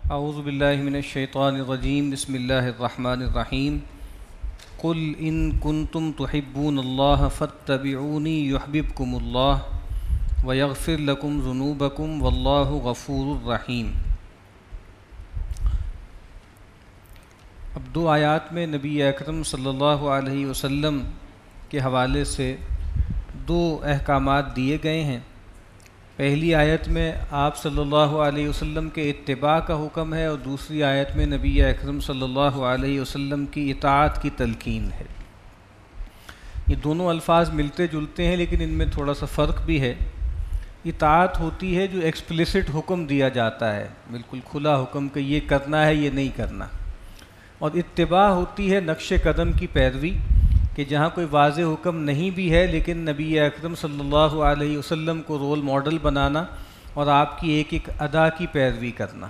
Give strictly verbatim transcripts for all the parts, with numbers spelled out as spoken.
اعوذ باللہ من الشیطان الرجیم بسم اللہ الرحمن الرحیم قل ان کنتم تحبون اللہ فاتبعونی یحببکم اللہ ویغفر لکم ذنوبکم واللہ غفور الرحیم۔ اب دو آیات میں نبی اکرم صلی اللہ علیہ وسلم کے حوالے سے دو احکامات دیے گئے ہیں۔ پہلی آیت میں آپ صلی اللہ علیہ وسلم کے اتباع کا حکم ہے اور دوسری آیت میں نبی اکرم صلی اللہ علیہ وسلم کی اطاعت کی تلقین ہے۔ یہ دونوں الفاظ ملتے جلتے ہیں لیکن ان میں تھوڑا سا فرق بھی ہے۔ اطاعت ہوتی ہے جو ایکسپلیسٹ حکم دیا جاتا ہے، بالکل کھلا حکم کہ یہ کرنا ہے یہ نہیں کرنا، اور اتباع ہوتی ہے نقش قدم کی پیروی کہ جہاں کوئی واضح حکم نہیں بھی ہے لیکن نبی اکرم صلی اللہ علیہ وسلم کو رول ماڈل بنانا اور آپ کی ایک ایک ادا کی پیروی کرنا۔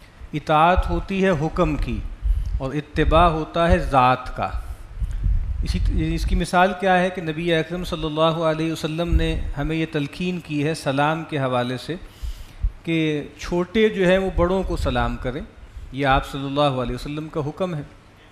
اطاعت ہوتی ہے حکم کی اور اتباع ہوتا ہے ذات کا۔ اسی اس کی مثال کیا ہے کہ نبی اکرم صلی اللہ علیہ وسلم نے ہمیں یہ تلقین کی ہے سلام کے حوالے سے کہ چھوٹے جو ہیں وہ بڑوں کو سلام کریں، یہ آپ صلی اللہ علیہ وسلم کا حکم ہے۔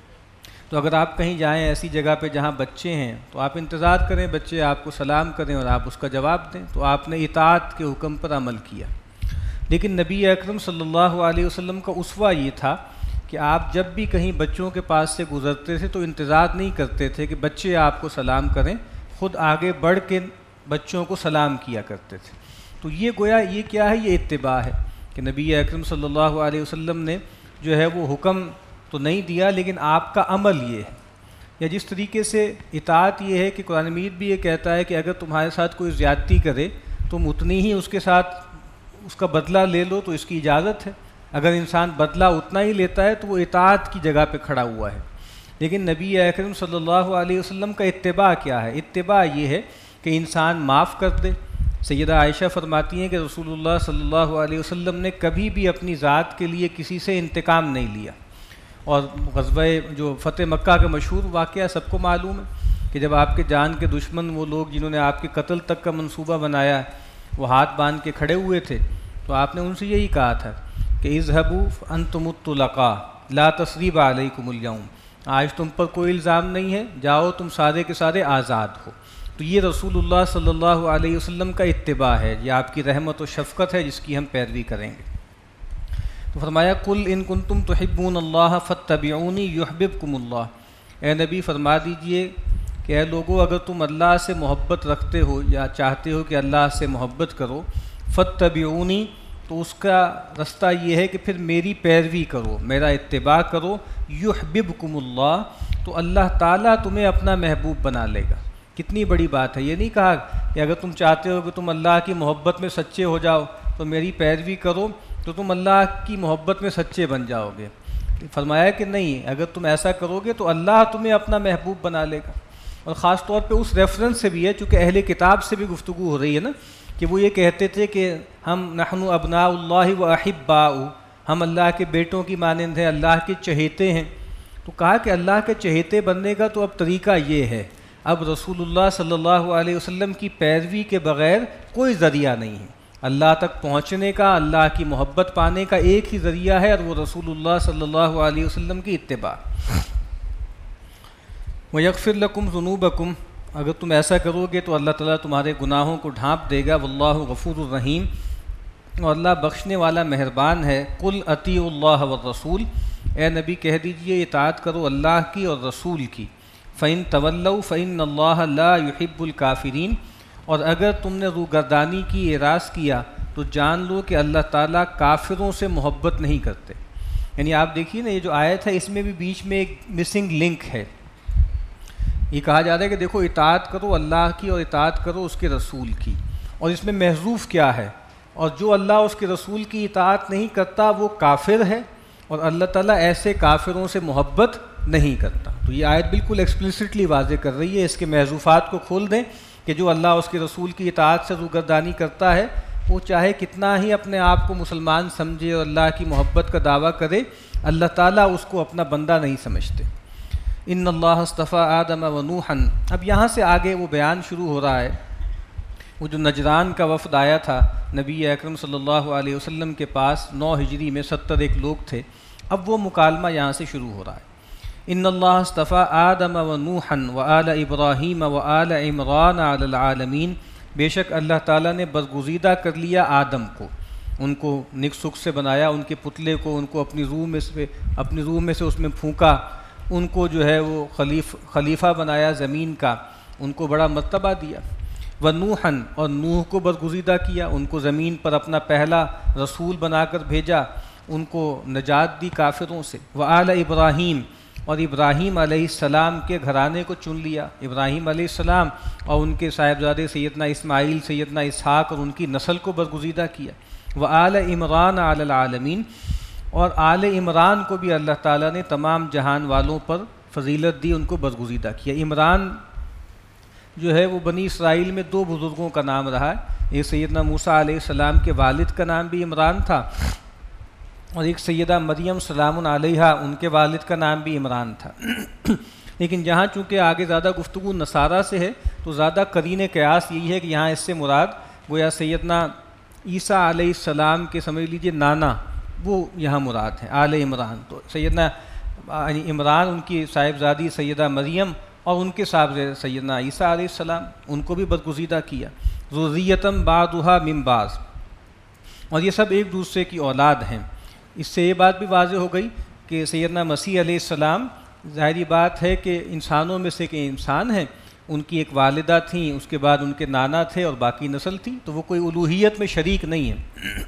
تو اگر آپ کہیں جائیں ایسی جگہ پہ جہاں بچے ہیں تو آپ انتظار کریں بچے آپ کو سلام کریں اور آپ اس کا جواب دیں، تو آپ نے اطاعت کے حکم پر عمل کیا۔ لیکن نبی اکرم صلی اللہ علیہ وسلم کا اسوہ یہ تھا کہ آپ جب بھی کہیں بچوں کے پاس سے گزرتے تھے تو انتظار نہیں کرتے تھے کہ بچے آپ کو سلام کریں، خود آگے بڑھ کے بچوں کو سلام کیا کرتے تھے۔ تو یہ گویا یہ کیا ہے، یہ اتباع ہے کہ نبی اکرم صلی اللہ علیہ وسلم نے جو ہے وہ حکم تو نہیں دیا لیکن آپ کا عمل یہ ہے۔ یا جس طریقے سے اطاعت یہ ہے کہ قرآن مجید بھی یہ کہتا ہے کہ اگر تمہارے ساتھ کوئی زیادتی کرے تم اتنی ہی اس کے ساتھ اس کا بدلہ لے لو، تو اس کی اجازت ہے۔ اگر انسان بدلہ اتنا ہی لیتا ہے تو وہ اطاعت کی جگہ پہ کھڑا ہوا ہے۔ لیکن نبی اکرم صلی اللہ علیہ وسلم کا اتباع کیا ہے؟ اتباع یہ ہے کہ انسان معاف کر دے۔ سیدہ عائشہ فرماتی ہیں کہ رسول اللہ صلی اللہ علیہ وسلم نے کبھی بھی اپنی ذات کے لیے کسی سے انتقام نہیں لیا۔ اور غزوہ جو فتح مکہ کا مشہور واقعہ سب کو معلوم ہے کہ جب آپ کے جان کے دشمن وہ لوگ جنہوں نے آپ کے قتل تک کا منصوبہ بنایا وہ ہاتھ باندھ کے کھڑے ہوئے تھے، تو آپ نے ان سے یہی کہا تھا کہ اذهبوا انتم الطلقاء لا تثریب علیکم اليوم، آج تم پر کوئی الزام نہیں ہے، جاؤ تم سارے کے سارے آزاد ہو۔ تو یہ رسول اللہ صلی اللہ علیہ وسلم کا اتباع ہے، یہ آپ کی رحمت و شفقت ہے جس کی ہم پیروی کریں گے۔ تو فرمایا قل ان کنتم تحبون اللہ فاتبعونی یحببکم اللہ، اے نبی فرما دیجئے کہ اے لوگو اگر تم اللہ سے محبت رکھتے ہو یا چاہتے ہو کہ اللہ سے محبت کرو، فاتبعونی تو اس کا رستہ یہ ہے کہ پھر میری پیروی کرو، میرا اتباع کرو، یحببکم اللہ تو اللہ تعالیٰ تمہیں اپنا محبوب بنا لے گا۔ کتنی بڑی بات ہے، یہ نہیں کہا کہ اگر تم چاہتے ہو کہ تم اللہ کی محبت میں سچے ہو جاؤ تو میری پیروی کرو تو تم اللہ کی محبت میں سچے بن جاؤ گے۔ فرمایا کہ نہیں، اگر تم ایسا کرو گے تو اللہ تمہیں اپنا محبوب بنا لے گا۔ اور خاص طور پہ اس ریفرنس سے بھی ہے چونکہ اہل کتاب سے بھی گفتگو ہو رہی ہے نا، کہ وہ یہ کہتے تھے کہ ہم نحن ابناء اللہ و احباء، ہم اللہ کے بیٹوں کی مانند ہیں، اللہ کے چہیتے ہیں۔ تو کہا کہ اللہ کے چہیتے بننے کا تو اب طریقہ یہ ہے، اب رسول اللہ صلی اللہ علیہ وسلم کی پیروی کے بغیر کوئی ذریعہ نہیں ہے۔ اللہ تک پہنچنے کا، اللہ کی محبت پانے کا ایک ہی ذریعہ ہے اور وہ رسول اللہ صلی اللہ علیہ وسلم کی اتباع۔ وَيَغْفِرْ لَكُمْ ذُنُوبَكُمْ، اگر تم ایسا کرو گے تو اللہ تعالیٰ تمہارے گناہوں کو ڈھانپ دے گا، واللہ غفور الرحیم، اور اللہ بخشنے والا مہربان ہے۔ قُلْ أَطِيعُوا اللَّهَ وَالرَّسُولَ، اے نبی کہہ دیجئے اطاعت کرو اللہ کی اور رسول کی۔ فَإِن تَوَلَّوْا فَإِنَّ اللَّهَ لَا يُحِبُّ الْكَافِرِينَ، اور اگر تم نے روگردانی کی، اعراض کیا تو جان لو کہ اللہ تعالیٰ کافروں سے محبت نہیں کرتے۔ یعنی آپ دیکھیے نا، یہ جو آیت ہے اس میں بھی بیچ میں ایک مسنگ لنک ہے۔ یہ کہا جا رہا ہے کہ دیکھو اطاعت کرو اللہ کی اور اطاعت کرو اس کے رسول کی، اور اس میں محذوف کیا ہے، اور جو اللہ اس کے رسول کی اطاعت نہیں کرتا وہ کافر ہے، اور اللہ تعالیٰ ایسے کافروں سے محبت نہیں کرتا۔ تو یہ آیت بالکل ایکسپلیسٹلی واضح کر رہی ہے، اس کے محذوفات کو کھول دیں کہ جو اللہ اس کے رسول کی اطاعت سے روگردانی کرتا ہے وہ چاہے کتنا ہی اپنے آپ کو مسلمان سمجھے اور اللہ کی محبت کا دعویٰ کرے، اللہ تعالیٰ اس کو اپنا بندہ نہیں سمجھتے۔ ان اللہ اصطفیٰ آدم و نوحا، اب یہاں سے آگے وہ بیان شروع ہو رہا ہے وہ جو نجران کا وفد آیا تھا نبی اکرم صلی اللہ علیہ وسلم کے پاس نو ہجری میں، ستر ایک لوگ تھے. اب وہ مکالمہ یہاں سے شروع ہو رہا ہے. ان اللہ اصطفیٰ آدم و نوحا و آل ابراہیم و آل عمران علی العالمین، بے شک اللہ تعالیٰ نے برگزیدہ کر لیا آدم کو، ان کو نک سکھ سے بنایا، ان کے پتلے کو ان کو اپنی روح میں سے اپنی روح میں سے اس میں پھونکا، ان کو جو ہے وہ خلیف خلیفہ بنایا زمین کا، ان کو بڑا مرتبہ دیا. و نوحن، اور نوح کو برگزیدہ کیا، ان کو زمین پر اپنا پہلا رسول بنا کر بھیجا، ان کو نجات دی کافروں سے. و آل ابراہیم، اور ابراہیم علیہ السلام کے گھرانے کو چن لیا، ابراہیم علیہ السلام اور ان کے صاحبزادے سیدنا اسماعیل، سیدنا اسحاق اور ان کی نسل کو برگزیدہ کیا. و آل عمران علی العالمین، اور آل عمران کو بھی اللہ تعالیٰ نے تمام جہان والوں پر فضیلت دی، ان کو برگزیدہ کیا. عمران جو ہے وہ بنی اسرائیل میں دو بزرگوں کا نام رہا ہے، ایک سیدنا موسیٰ علیہ السلام کے والد کا نام بھی عمران تھا، اور ایک سیدہ مریم سلام علیہا ان کے والد کا نام بھی عمران تھا. لیکن جہاں چونکہ آگے زیادہ گفتگو نصارہ سے ہے تو زیادہ قرین قیاس یہی ہے کہ یہاں اس سے مراد گویا سیدنا عیسیٰ علیہ السلام کے سمجھ لیجئے نانا، وہ یہاں مراد ہیں آل عمران. تو سیدنا عمران ان کی صاحبزادی سیدہ مریم اور ان کے صاحب سیدنا عیسیٰ علیہ السلام، ان کو بھی برگزیدہ کیا. ذریۃ بعضھا من بعض، اور یہ سب ایک دوسرے کی اولاد ہیں. اس سے یہ بات بھی واضح ہو گئی کہ سیدنا مسیح علیہ السلام ظاہری بات ہے کہ انسانوں میں سے کہ انسان ہیں، ان کی ایک والدہ تھیں، اس کے بعد ان کے نانا تھے اور باقی نسل تھی، تو وہ کوئی الوہیت میں شریک نہیں ہے.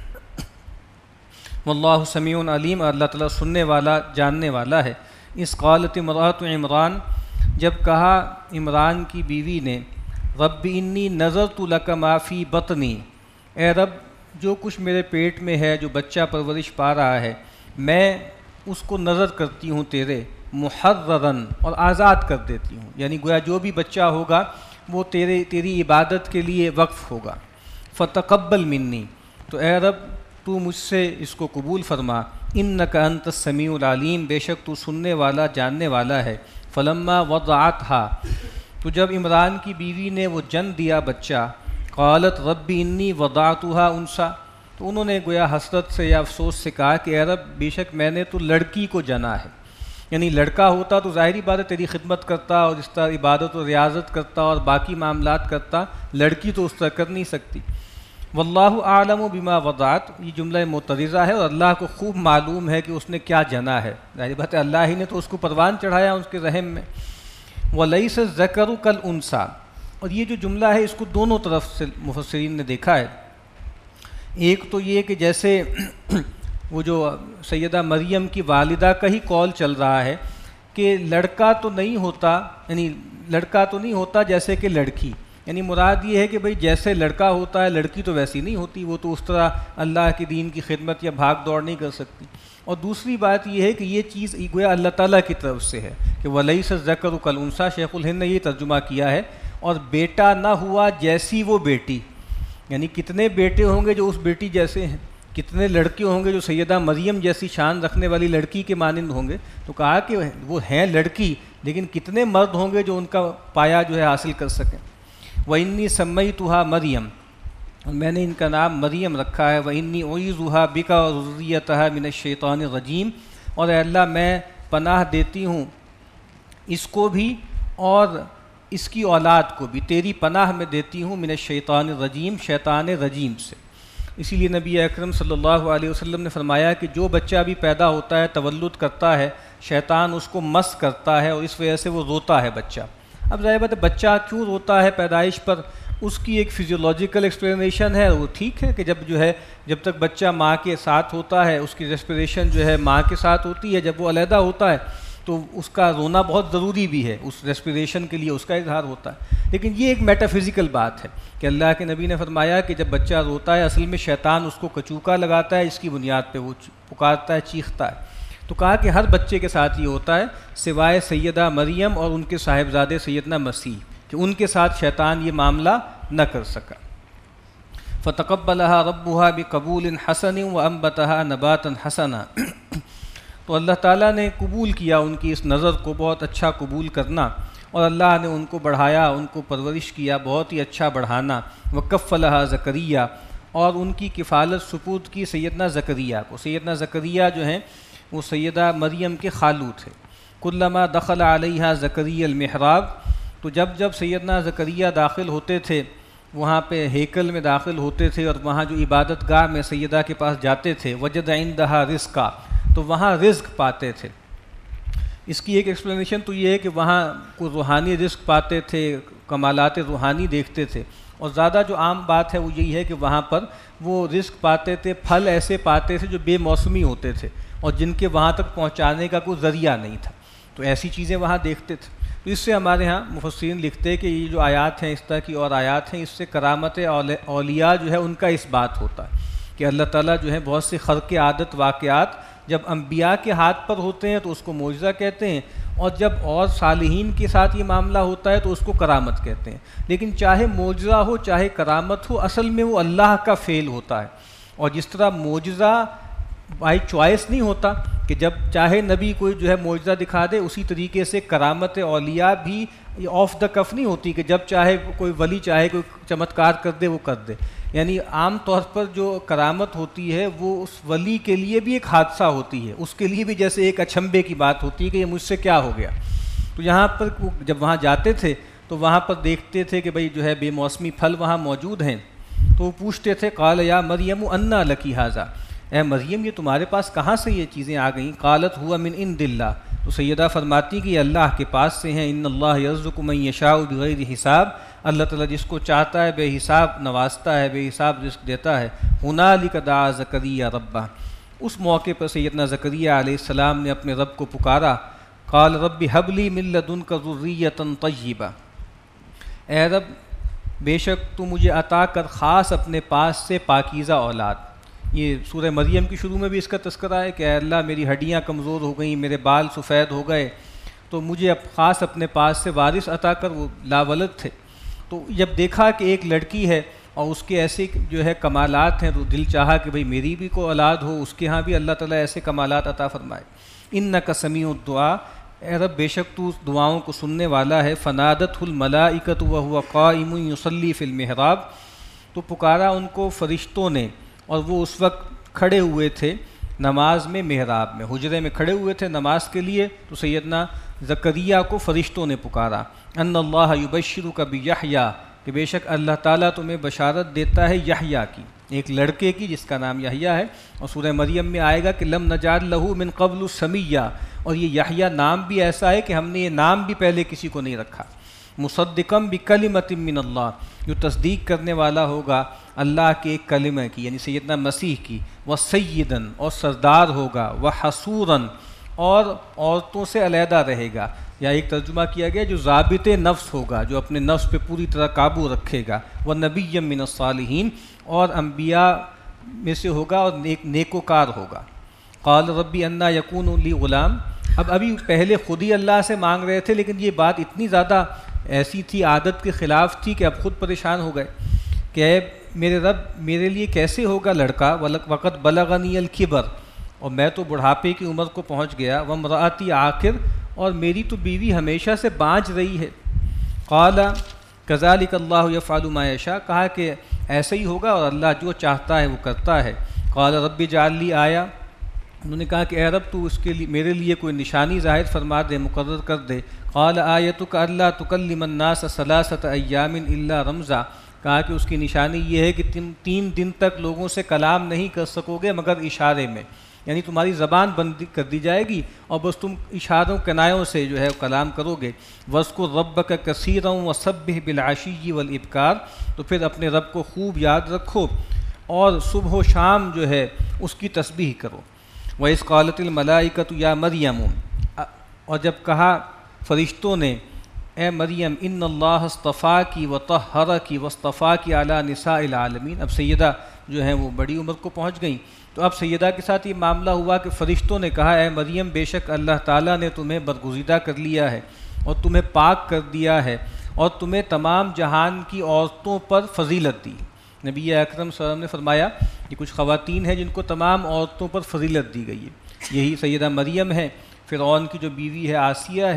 واللہ سمیع علیم، اللہ تعالیٰ سننے والا جاننے والا ہے. اس قالت امرأۃ عمران، جب کہا عمران کی بیوی نے، رب انی نذرت لک ما فی بطنی، اے رب جو کچھ میرے پیٹ میں ہے، جو بچہ پرورش پا رہا ہے، میں اس کو نظر کرتی ہوں تیرے، محرراً، اور آزاد کر دیتی ہوں، یعنی گویا جو بھی بچہ ہوگا وہ تیرے تیری عبادت کے لیے وقف ہوگا. فتقبل منی، تو اے رب تو مجھ سے اس کو قبول فرما. انک انت السمیع العلیم، بے شک تو سننے والا جاننے والا ہے. فلما وضعتھا، تو جب عمران کی بیوی نے وہ جن دیا بچہ، قالت رب انی وضعتھا انثی، تو انہوں نے گویا حسرت سے یا افسوس سے کہا کہ اے رب بے شک میں نے تو لڑکی کو جنا ہے، یعنی لڑکا ہوتا تو ظاہری بات ہے تیری خدمت کرتا اور اس طرح عبادت و ریاضت کرتا اور باقی معاملات کرتا، لڑکی تو اس طرح کر نہیں سکتی. واللہ اعلم بما وضعت، یہ جملہ معترضہ ہے اور اللہ کو خوب معلوم ہے کہ اس نے کیا جنا ہے، ظاہر بات ہے اللہ ہی نے تو اس کو پروان چڑھایا اس کے رحم میں. ولیس الذکر کالانثی، اور یہ جو جملہ ہے اس کو دونوں طرف سے مفسرین نے دیکھا ہے. ایک تو یہ کہ جیسے وہ جو سیدہ مریم کی والدہ کا ہی قول چل رہا ہے کہ لڑکا تو نہیں ہوتا، یعنی لڑکا تو نہیں ہوتا جیسے کہ لڑکی، یعنی مراد یہ ہے کہ بھئی جیسے لڑکا ہوتا ہے لڑکی تو ویسی نہیں ہوتی، وہ تو اس طرح اللہ کے دین کی خدمت یا بھاگ دوڑ نہیں کر سکتی. اور دوسری بات یہ ہے کہ یہ چیز گویا اللہ تعالیٰ کی طرف سے ہے کہ ولیس الذکر کالانثی، شیخ الہند نے یہ ترجمہ کیا ہے. اور بیٹا نہ ہوا جیسی وہ بیٹی، یعنی کتنے بیٹے ہوں گے جو اس بیٹی جیسے ہیں، کتنے لڑکے ہوں گے جو سیدہ مریم جیسی شان رکھنے والی لڑکی کے مانند ہوں گے. تو کہا کہ وہ ہیں لڑکی، لیکن کتنے مرد ہوں گے جو ان کا پایہ جو ہے حاصل کر سکیں. وَإِنِّي سَمَّيْتُهَا مریم، میں نے ان کا نام مریم رکھا ہے. وَإِنِّي أُعِيذُهَا بِكَ وَذُرِّيَّتَهَا مِنَ الشَّيْطَانِ الرَّجِيمِ، اور اے اللہ میں پناہ دیتی ہوں اس کو بھی اور اس کی اولاد کو بھی، تیری پناہ میں دیتی ہوں من الشیطان الرجیم، شیطان رجیم سے. اسی لیے نبی اکرم صلی اللہ علیہ وسلم نے فرمایا کہ جو بچہ بھی پیدا ہوتا ہے تولد کرتا ہے، شیطان اس کو مس کرتا ہے اور اس وجہ سے وہ روتا ہے بچہ. اب ظاہر بات ہے بچہ کیوں روتا ہے پیدائش پر، اس کی ایک فزیولوجیکل ایکسپلینیشن ہے. وہ ٹھیک ہے کہ جب جو ہے جب تک بچہ ماں کے ساتھ ہوتا ہے اس کی ریسپریشن جو ہے ماں کے ساتھ ہوتی ہے، جب وہ علیحدہ ہوتا ہے تو اس کا رونا بہت ضروری بھی ہے، اس ریسپریشن کے لیے اس کا اظہار ہوتا ہے. لیکن یہ ایک میٹا فزیکل بات ہے کہ اللہ کے نبی نے فرمایا کہ جب بچہ روتا ہے اصل میں شیطان اس کو کچوکا لگاتا ہے، اس کی بنیاد پہ وہ پکارتا ہے، چیختا ہے. تو کہا کہ ہر بچے کے ساتھ یہ ہوتا ہے سوائے سیدہ مریم اور ان کے صاحبزادے سیدنا مسیح، کہ ان کے ساتھ شیطان یہ معاملہ نہ کر سکا. فتقبلها ربها بقبول حسن وانبتها نباتا حسنا، تو اللہ تعالیٰ نے قبول کیا ان کی اس نظر کو، بہت اچھا قبول کرنا، اور اللہ نے ان کو بڑھایا، ان کو پرورش کیا، بہت ہی اچھا بڑھانا۔ وکفلھا زکریا، اور ان کی کفالت سپرد کی سیدنا زکریہ کو۔ سیدنا زکریہ جو ہیں وہ سیدہ مریم کے خالو تھے۔ کلما دخل علیہا زکریا المحراب، تو جب جب سیدنا زکریہ داخل ہوتے تھے وہاں پہ ہیکل میں داخل ہوتے تھے اور وہاں جو عبادت گاہ میں سیدہ کے پاس جاتے تھے، وجد عندہا رزقا، تو وہاں رزق پاتے تھے۔ اس کی ایک ایکسپلینیشن تو یہ ہے کہ وہاں کو روحانی رزق پاتے تھے، کمالات روحانی دیکھتے تھے، اور زیادہ جو عام بات ہے وہ یہی ہے کہ وہاں پر وہ رزق پاتے تھے، پھل ایسے پاتے تھے جو بے موسمی ہوتے تھے اور جن کے وہاں تک پہنچانے کا کوئی ذریعہ نہیں تھا، تو ایسی چیزیں وہاں دیکھتے تھے۔ تو اس سے ہمارے ہاں مفسرین لکھتے ہیں کہ یہ جو آیات ہیں، اس طرح کی اور آیات ہیں، اس سے کرامت اولیاء جو ہے ان کا اس بات ہوتا ہے کہ اللہ تعالیٰ جو ہے بہت سے خرق عادت واقعات جب انبیاء کے ہاتھ پر ہوتے ہیں تو اس کو معجزہ کہتے ہیں، اور جب اور صالحین کے ساتھ یہ معاملہ ہوتا ہے تو اس کو کرامت کہتے ہیں۔ لیکن چاہے معجزہ ہو چاہے کرامت ہو، اصل میں وہ اللہ کا فعل ہوتا ہے، اور جس طرح معجزہ بائی چوائس نہیں ہوتا کہ جب چاہے نبی کوئی جو ہے معجزہ دکھا دے، اسی طریقے سے کرامت اولیاء بھی آف دا کف نہیں ہوتی کہ جب چاہے کوئی ولی چاہے کوئی چمتکار کر دے وہ کر دے۔ یعنی عام طور پر جو کرامت ہوتی ہے وہ اس ولی کے لیے بھی ایک حادثہ ہوتی ہے، اس کے لیے بھی جیسے ایک اچھمبے کی بات ہوتی ہے کہ یہ مجھ سے کیا ہو گیا۔ تو یہاں پر جب وہاں جاتے تھے تو وہاں پر دیکھتے تھے کہ بھئی جو ہے بے موسمی پھل وہاں موجود ہیں، تو وہ پوچھتے تھے قال یا مریم انا لکی ھذا، اے مریم یہ تمہارے پاس کہاں سے یہ چیزیں آ گئیں؟ قالت ہوا من عند اللہ، تو سیدہ فرماتی کہ یہ اللہ کے پاس سے ہیں۔ ان اللہ یرزق من یشاء بغیر حساب، اللہ تعالیٰ جس کو چاہتا ہے بے حساب نوازتا ہے، بے حساب رزق دیتا ہے۔ ہنالک دعا زکریا ربہ، اس موقع پر سیدنا زکریا علیہ السلام نے اپنے رب کو پکارا۔ قال رب ھب لی من لدنک ذریۃ طیبہ، اے رب بے شک تو مجھے عطا کر خاص اپنے پاس سے پاکیزہ اولاد۔ یہ سورہ مریم کی شروع میں بھی اس کا تذکرہ ہے کہ اے اللہ میری ہڈیاں کمزور ہو گئیں، میرے بال سفید ہو گئے، تو مجھے اب خاص اپنے پاس سے وارث عطا کر۔ وہ لاولد تھے، تو جب دیکھا کہ ایک لڑکی ہے اور اس کے ایسے جو ہے کمالات ہیں تو دل چاہا کہ بھئی میری بھی کوئی اولاد ہو، اس کے ہاں بھی اللہ تعالیٰ ایسے کمالات عطا فرمائے۔ انک سمیع الدعاء، اے رب بے شک تو دعاؤں کو سننے والا ہے۔ فنادتہ الملائکۃ وہو قائم یصلی فی المحراب، تو پکارا ان کو فرشتوں نے اور وہ اس وقت کھڑے ہوئے تھے نماز میں، محراب میں، حجرے میں کھڑے ہوئے تھے نماز کے لیے۔ تو سیدنا زکریہ کو فرشتوں نے پکارا، ان اللہ یبشرک بیحییٰ، کہ بے شک اللہ تعالیٰ تمہیں بشارت دیتا ہے یحییٰ کی، ایک لڑکے کی جس کا نام یحییٰ ہے، اور سورہ مریم میں آئے گا کہ لم نجعل لہ من قبل سمیہ، اور یہ یحییٰ نام بھی ایسا ہے کہ ہم نے یہ نام بھی پہلے کسی کو نہیں رکھا۔ مصدقم بکلمۃ من اللہ، جو تصدیق کرنے والا ہوگا اللہ کے ایک کلمہ کی یعنی سیدنا مسیح کی، وسیدن، اور سردار ہوگا، وحصوراً، اور عورتوں سے علیحدہ رہے گا، یا ایک ترجمہ کیا گیا جو ضابط نفس ہوگا، جو اپنے نفس پہ پوری طرح قابو رکھے گا، ونبی من الصالحین، اور انبیاء میں سے ہوگا اور نیک نیکوکار ہوگا۔ قال ربی انا یکون لی غلام، اب ابھی پہلے خود ہی اللہ سے مانگ رہے تھے لیکن یہ بات اتنی زیادہ ایسی تھی، عادت کے خلاف تھی کہ اب خود پریشان ہو گئے کہ اے میرے رب میرے لیے کیسے ہوگا لڑکا، وقت بلغنی الکبر، اور میں تو بڑھاپے کی عمر کو پہنچ گیا، وامرأتی عاقر، اور میری تو بیوی ہمیشہ سے بانجھ رہی ہے۔ قال کذالک اللہ یفعل ما یشاء، کہا کہ ایسا ہی ہوگا اور اللہ جو چاہتا ہے وہ کرتا ہے۔ قال رب اجعل لی آیہ، انہوں نے کہا کہ اے رب تو اس کے لیے میرے لیے کوئی نشانی ظاہر فرما دے، مقرر کر دے۔ قال آیتک الا تکلم الناس ثلاثۃ ایام الا رمزا، کہا کہ اس کی نشانی یہ ہے کہ تم تین دن تک لوگوں سے کلام نہیں کر سکو گے مگر اشارے میں، یعنی تمہاری زبان بند کر دی جائے گی اور بس تم اشاروں کنایوں سے جو ہے کلام کرو گے۔ وَاذْكُرْ رَبَّكَ كَثِيرًا وَسَبِّحْ بِالْعَشِيِّ وَالْإِبْكَارِ، تو پھر اپنے رب کو خوب یاد رکھو اور صبح و شام جو ہے اس کی تسبیح کرو۔ وَإِذْ قَالَتِ الْمَلَائِكَةُ يَا مَرْيَمُ، اور جب کہا فرشتوں نے اے مریم ان اللہ اصطفاکی وطہرکی واصطفاکی علی نساء العالمین، اب سیدہ جو ہیں وہ بڑی عمر کو پہنچ گئیں، تو اب سیدہ کے ساتھ یہ معاملہ ہوا کہ فرشتوں نے کہا اے مریم بے شک اللہ تعالیٰ نے تمہیں برگزیدہ کر لیا ہے اور تمہیں پاک کر دیا ہے اور تمہیں تمام جہان کی عورتوں پر فضیلت دی۔ نبی اکرم صلی اللہ علیہ وسلم نے فرمایا کہ کچھ خواتین ہیں جن کو تمام عورتوں پر فضیلت دی گئی ہے، یہی سیدہ مریم ہے، فرعون کی جو بیوی ہے آسیہ ہے،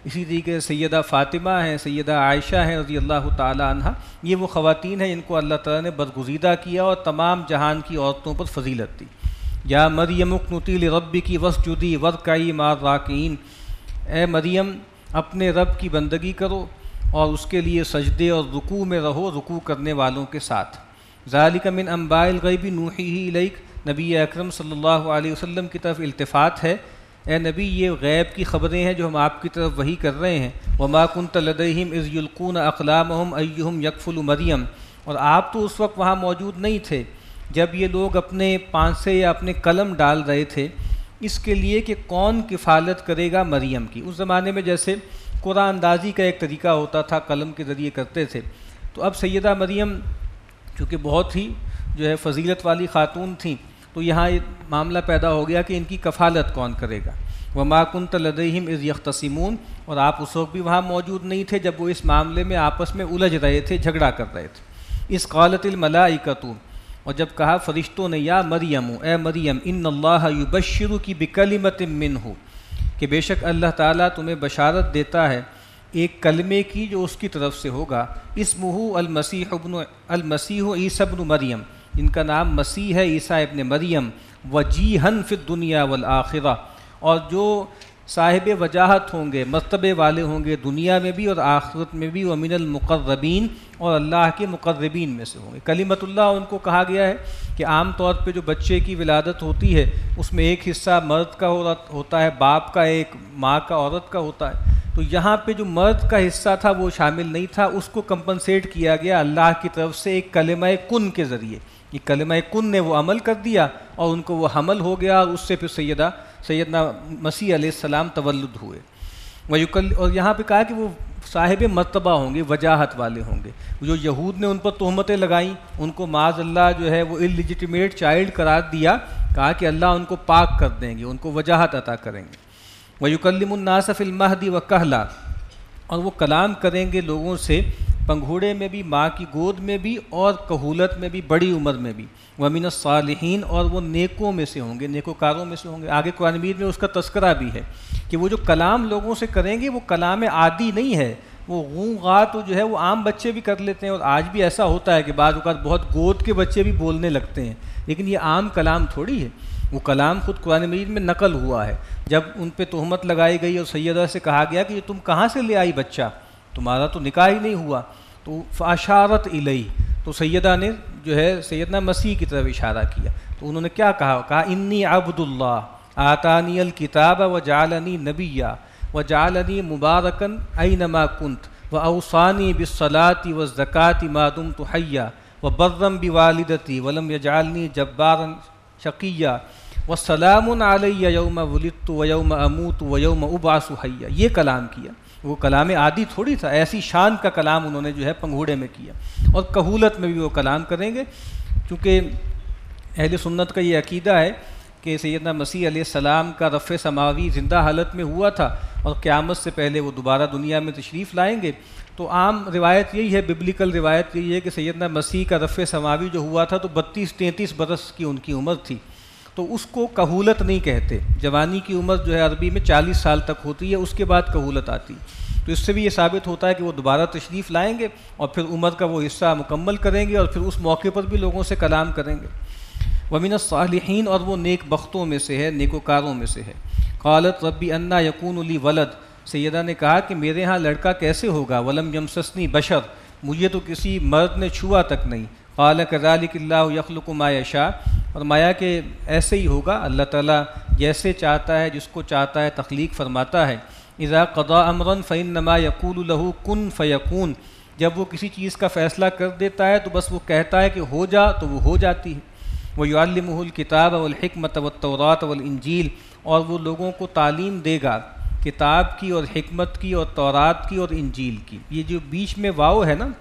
اسی طریقے سے سیدہ فاطمہ ہیں، سیدہ عائشہ ہیں رضی اللہ تعالی عنہ، یہ وہ خواتین ہیں جن کو اللہ تعالیٰ نے برگزیدہ کیا اور تمام جہان کی عورتوں پر فضیلت دی۔ یا مریم اقنتی لربکی واسجدی وارکعی مع الراکعین، اے مریم اپنے رب کی بندگی کرو اور اس کے لیے سجدے اور رکوع میں رہو، رکوع کرنے والوں کے ساتھ۔ ذالک من انباء الغیب نوحیہ الیک، نبی اکرم صلی اللہ علیہ وسلم کی طرف التفات ہے، اے نبی یہ غیب کی خبریں ہیں جو ہم آپ کی طرف وحی کر رہے ہیں۔ وما کنت لدیہم اذ یلقون اقلامہم ایہم یکفل مریم، اور آپ تو اس وقت وہاں موجود نہیں تھے جب یہ لوگ اپنے پانسے یا اپنے قلم ڈال رہے تھے اس کے لیے کہ کون کفالت کرے گا مریم کی۔ اس زمانے میں جیسے قرآن اندازی کا ایک طریقہ ہوتا تھا، قلم کے ذریعے کرتے تھے، تو اب سیدہ مریم چونکہ بہت ہی جو ہے فضیلت والی خاتون تھیں، تو یہاں یہ معاملہ پیدا ہو گیا کہ ان کی کفالت کون کرے گا۔ وما کنت لدیہم اذ یختصمون، اور آپ اس وقت بھی وہاں موجود نہیں تھے جب وہ اس معاملے میں آپس میں الجھ رہے تھے، جھگڑا کر رہے تھے۔ اذ قالت الملائکۃ، اور جب کہا فرشتوں نے، یا مریم اے مریم، ان اللہ یبشرک بکلمۃ منہ، کہ بے شک اللہ تعالیٰ تمہیں بشارت دیتا ہے ایک کلمے کی جو اس کی طرف سے ہوگا، اسمہ المسیح ابن المسیح عیسیٰ ابن مریم، جن کا نام مسیح ہے عیسیٰ ابن مریم، وجیہن فی الدنیا والآخرہ، اور جو صاحب وجاہت ہوں گے، مرتبے والے ہوں گے دنیا میں بھی اور آخرت میں بھی، ومن المقربین، اور اللہ کے مقربین میں سے ہوں گے۔ کلمت اللہ ان کو کہا گیا ہے کہ عام طور پہ جو بچے کی ولادت ہوتی ہے اس میں ایک حصہ مرد کا ہوتا ہے، باپ کا ایک، ماں کا عورت کا ہوتا ہے، تو یہاں پہ جو مرد کا حصہ تھا وہ شامل نہیں تھا، اس کو کمپنسیٹ کیا گیا اللہ کی طرف سے ایک کلمہ کن کے ذریعے۔ یہ کلمہ کن نے وہ عمل کر دیا اور ان کو وہ حمل ہو گیا، اور اس سے پھر سیدہ سیدنا مسیح علیہ السلام تولد ہوئے۔ ویکل، اور یہاں پہ کہا کہ وہ صاحب مرتبہ ہوں گے، وجاہت والے ہوں گے۔ جو یہود نے ان پر تہمتیں لگائیں، ان کو معاذ اللہ جو ہے وہ اللیجیٹمیٹ چائلڈ قرار دیا، کہا کہ اللہ ان کو پاک کر دیں گے، ان کو وجاہت عطا کریں گے۔ وَيُكَلِّمُ النَّاسَ فِي الْمَهْدِ وَكَهْلًا، اور وہ کلام کریں گے لوگوں سے پنگھوڑے میں بھی، ماں کی گود میں بھی، اور کہولت میں بھی، بڑی عمر میں بھی۔ وَمِنَ الصَّالِحِينَ، اور وہ نیکوں میں سے ہوں گے، نیکوکاروں میں سے ہوں گے۔ آگے قرآن مجید میں اس کا تذکرہ بھی ہے کہ وہ جو کلام لوگوں سے کریں گے وہ کلام عادی نہیں ہے، وہ غوں غا تو جو ہے وہ عام بچے بھی کر لیتے ہیں، اور آج بھی ایسا ہوتا ہے کہ بعض اوقات بہت گود کے بچے بھی بولنے لگتے ہیں، لیکن یہ عام کلام تھوڑی ہے۔ وہ کلام خود قرآن مجید میں نقل ہوا ہے۔ جب ان پہ تہمت لگائی گئی اور سیدہ سے کہا گیا کہ یہ تم کہاں سے لے آئی بچہ، تمہارا تو نکاح ہی نہیں ہوا، تو فاشارت الیہ، تو سیدہ نے جو ہے سیدنا مسیح کی طرف اشارہ کیا، تو انہوں نے کیا کہا؟ کہا انی عبد اللہ آتانی الکتاب وجعلنی نبیا وجعلنی مبارکن اینما کنت واوصانی بالصلاۃ والزکاۃ ما دمت حیا وبرا بوالدتی ولم یجعلنی جبارا شقیا والسلام علی یوم ولدت ویوم اموت ویوم ابعث حیا۔ یہ کلام کیا، وہ کلام عادی تھوڑی تھا، ایسی شان کا کلام انہوں نے جو ہے پنگھوڑے میں کیا، اور کہولت میں بھی وہ کلام کریں گے، چونکہ اہل سنت کا یہ عقیدہ ہے کہ سیدنا مسیح علیہ السلام کا رفع سماوی زندہ حالت میں ہوا تھا، اور قیامت سے پہلے وہ دوبارہ دنیا میں تشریف لائیں گے۔ تو عام روایت یہی ہے، ببلیکل روایت یہی ہے کہ سیدنا مسیح کا رفع سماوی جو ہوا تھا تو بتیس تینتیس برس کی ان کی عمر تھی، تو اس کو کہولت نہیں کہتے۔ جوانی کی عمر جو ہے عربی میں چالیس سال تک ہوتی ہے، اس کے بعد کہولت آتی، تو اس سے بھی یہ ثابت ہوتا ہے کہ وہ دوبارہ تشریف لائیں گے اور پھر عمر کا وہ حصہ مکمل کریں گے، اور پھر اس موقع پر بھی لوگوں سے کلام کریں گے۔ وَمِنَ الصَّالِحِينَ، اور وہ نیک بختوں میں سے ہے، نیکوکاروں میں سے ہے۔ قالت ربی انا یکون لی ولد، سیدہ نے کہا کہ میرے ہاں لڑکا کیسے ہوگا، ولم یمسسنی بشر، مجھے تو کسی مرد نے چھوا تک نہیں۔ قال کذلک اللہ یخلق ما یشاء، فرمایا کہ ایسے ہی ہوگا، اللہ تعالیٰ جیسے چاہتا ہے، جس کو چاہتا ہے تخلیق فرماتا ہے۔ اذا قضى امرا فانما يقول له كن فيكون، جب وہ کسی چیز کا فیصلہ کر دیتا ہے تو بس وہ کہتا ہے کہ ہو جا تو وہ ہو جاتی ہے۔ وَيُعَلِّمُهُ الْكِتَابَ وَالْحِكْمَةَ وَالتَّوْرَاةَ وَالْإِنْجِيلَ، اور وہ لوگوں کو تعلیم دے گا کتاب کی اور حکمت کی اور تورات کی اور انجیل کی۔ یہ جو بیچ میں واو ہے نا،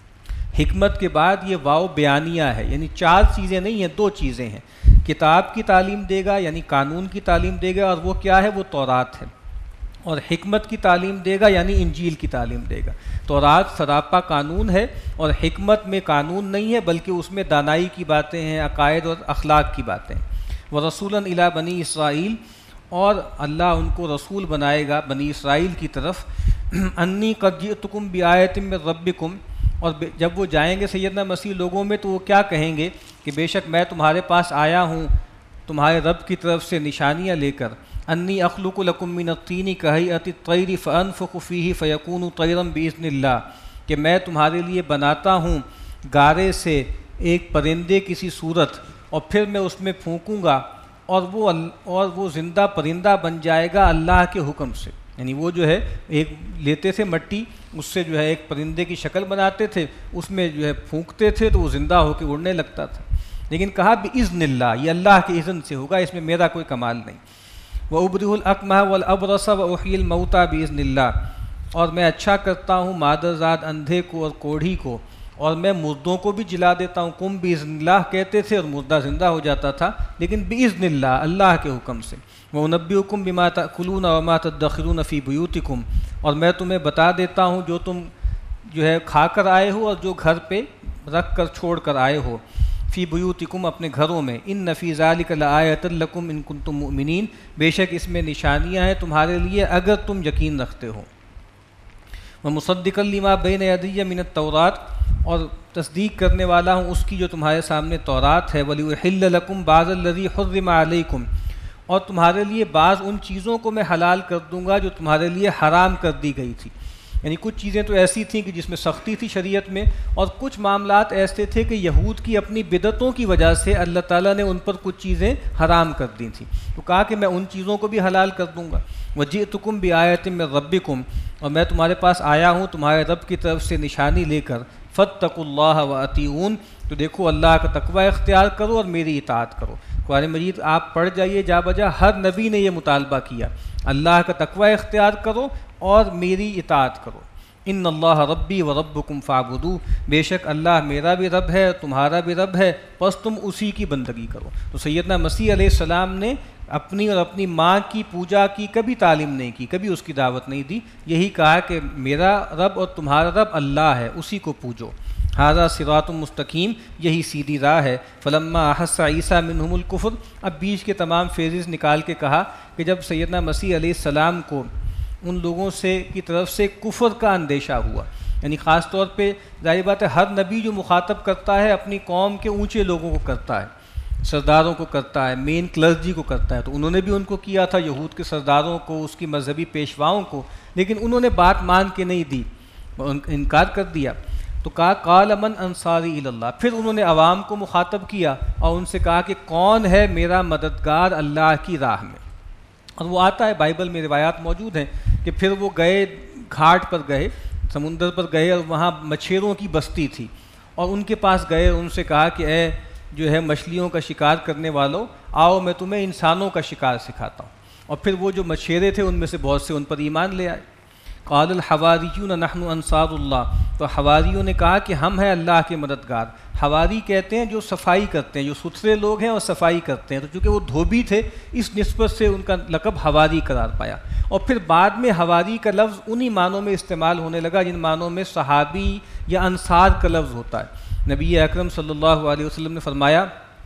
حکمت کے بعد یہ واو بیانیہ ہے، یعنی چار چیزیں نہیں ہیں، دو چیزیں ہیں۔ کتاب کی تعلیم دے گا یعنی قانون کی تعلیم دے گا، اور وہ کیا ہے؟ وہ تورات ہے۔ اور حکمت کی تعلیم دے گا یعنی انجیل کی تعلیم دے گا۔ تورات سراپا قانون ہے، اور حکمت میں قانون نہیں ہے بلکہ اس میں دانائی کی باتیں ہیں، عقائد اور اخلاق کی باتیں۔ وَرَسُولًا إِلَىٰ بَنِي اسرائیل، اور اللہ ان کو رسول بنائے گا بنی اسرائیل کی طرف، انی قد جئتکم بآیۃ من ربکم، اور جب وہ جائیں گے سیدنا مسیح لوگوں میں تو وہ کیا کہیں گے کہ بے شک میں تمہارے پاس آیا ہوں تمہارے رب کی طرف سے نشانیاں لے کر، انی اخلق لکم من الطین کہیئۃ الطیر فانفخ فیہ فیکون طیرا باذن اللہ، کہ میں تمہارے لیے بناتا ہوں گارے سے ایک پرندے کسی صورت، اور پھر میں اس میں پھونکوں گا اور وہ اور وہ زندہ پرندہ بن جائے گا اللہ کے حکم سے۔ یعنی وہ جو ہے ایک لیتے تھے مٹی، اس سے جو ہے ایک پرندے کی شکل بناتے تھے، اس میں جو ہے پھونکتے تھے تو وہ زندہ ہو کے اڑنے لگتا تھا، لیکن کہا بِإِذْنِ اللہ، یہ اللہ کے اذن سے ہوگا، اس میں میرا کوئی کمال نہیں۔ وَأُبْرِئُ الْأَكْمَحَ وَالْأَبْرَصَ وَأُحْيِي الْمَوْتَى بِإِذْنِ اللہ، اور میں اچھا کرتا ہوں مادرزاد اندھے کو اور کوڑھی کو، اور میں مردوں کو بھی جلا دیتا ہوں۔ قم بِإِذْنِ اللہ کہتے تھے اور مردہ زندہ ہو جاتا تھا، لیکن بِإِذْنِ اللہ، اللہ کے حکم سے۔ وَأُنَبِّئُكُم بِمَا تَأْكُلُونَ وَمَا تَدَّخِرُونَ فِي بُيُوتِكُمْ، اور میں تمہیں بتا دیتا ہوں جو تم جو ہے کھا کر آئے ہو اور جو گھر پہ رکھ کر چھوڑ کر آئے ہو، فی بیوتکم اپنے گھروں میں، ان فی ذلک لآیۃ لکم ان کنتم مؤمنین، بے شک اس میں نشانیاں ہیں تمہارے لیے اگر تم یقین رکھتے ہو۔ ومصدقا لما بین یدی من التوراۃ، اور تصدیق کرنے والا ہوں اس کی جو تمہارے سامنے تورات ہے، ولیحل لکم بعض الذی حرم علیکم، اور تمہارے لیے بعض ان چیزوں کو میں حلال کر دوں گا جو تمہارے لیے حرام کر دی گئی تھی۔ یعنی کچھ چیزیں تو ایسی تھیں کہ جس میں سختی تھی شریعت میں، اور کچھ معاملات ایسے تھے کہ یہود کی اپنی بدعتوں کی وجہ سے اللہ تعالیٰ نے ان پر کچھ چیزیں حرام کر دی تھیں، تو کہا کہ میں ان چیزوں کو بھی حلال کر دوں گا۔ وَجِئْتُكُم بِآیَةٍ مِّن رَبِّكُم، اور میں تمہارے پاس آیا ہوں تمہارے رب کی طرف سے نشانی لے کر، فَاتَّقُوا اللَّهَ وَأَطِیعُونِ، تو دیکھو اللہ کا تقوی اختیار کرو اور میری اطاعت کرو۔ قرآن مجید آپ پڑھ جائیے جا بجا، ہر نبی نے یہ مطالبہ کیا، اللہ کا تقوی اختیار کرو اور میری اطاعت کرو۔ ان اللہ ربی و ربکم فاعبدوہ، بے شک اللہ میرا بھی رب ہے تمہارا بھی رب ہے، بس تم اسی کی بندگی کرو۔ تو سیدنا مسیح علیہ السلام نے اپنی اور اپنی ماں کی پوجا کی کبھی تعلیم نہیں کی، کبھی اس کی دعوت نہیں دی، یہی کہا کہ میرا رب اور تمہارا رب اللہ ہے، اسی کو پوجو۔ ھذا صراط مستقیم، یہی سیدھی راہ ہے۔ فلما احس عیسیٰ منہم الکفر، اب بیچ کے تمام فیزز نکال کے کہا کہ جب سیدنا مسیح علیہ السلام کو ان لوگوں سے کی طرف سے کفر کا اندیشہ ہوا، یعنی خاص طور پہ ظاہر بات ہے ہر نبی جو مخاطب کرتا ہے اپنی قوم کے اونچے لوگوں کو کرتا ہے، سرداروں کو کرتا ہے، مین کلرجی کو کرتا ہے، تو انہوں نے بھی ان کو کیا تھا، یہود کے سرداروں کو، اس کی مذہبی پیشواؤں کو، لیکن انہوں نے بات مان کے نہیں دی، انکار کر دیا۔ تو کہا قال من انصاری الی اللہ، پھر انہوں نے عوام کو مخاطب کیا اور ان سے کہا کہ کون ہے میرا مددگار اللہ کی راہ میں، اور وہ آتا ہے بائبل میں روایات موجود ہیں کہ پھر وہ گئے گھاٹ پر گئے، سمندر پر گئے اور وہاں مچھیروں کی بستی تھی، اور ان کے پاس گئے، ان سے کہا کہ اے جو ہے مچھلیوں کا شکار کرنے والوں، آؤ میں تمہیں انسانوں کا شکار سکھاتا ہوں، اور پھر وہ جو مچھیرے تھے ان میں سے بہت سے ان پر ایمان لے آئے۔ قال الحواریون نحن انصار اللہ، تو حواریوں نے کہا کہ ہم ہیں اللہ کے مددگار۔ حواری کہتے ہیں جو صفائی کرتے ہیں، جو ستھرے لوگ ہیں اور صفائی کرتے ہیں، تو چونکہ وہ دھوبی تھے اس نسبت سے ان کا لقب حواری قرار پایا، اور پھر بعد میں حواری کا لفظ انہی معنوں میں استعمال ہونے لگا جن معنوں میں صحابی یا انصار کا لفظ ہوتا ہے۔ نبی اکرم صلی اللہ علیہ وسلم نے فرمایا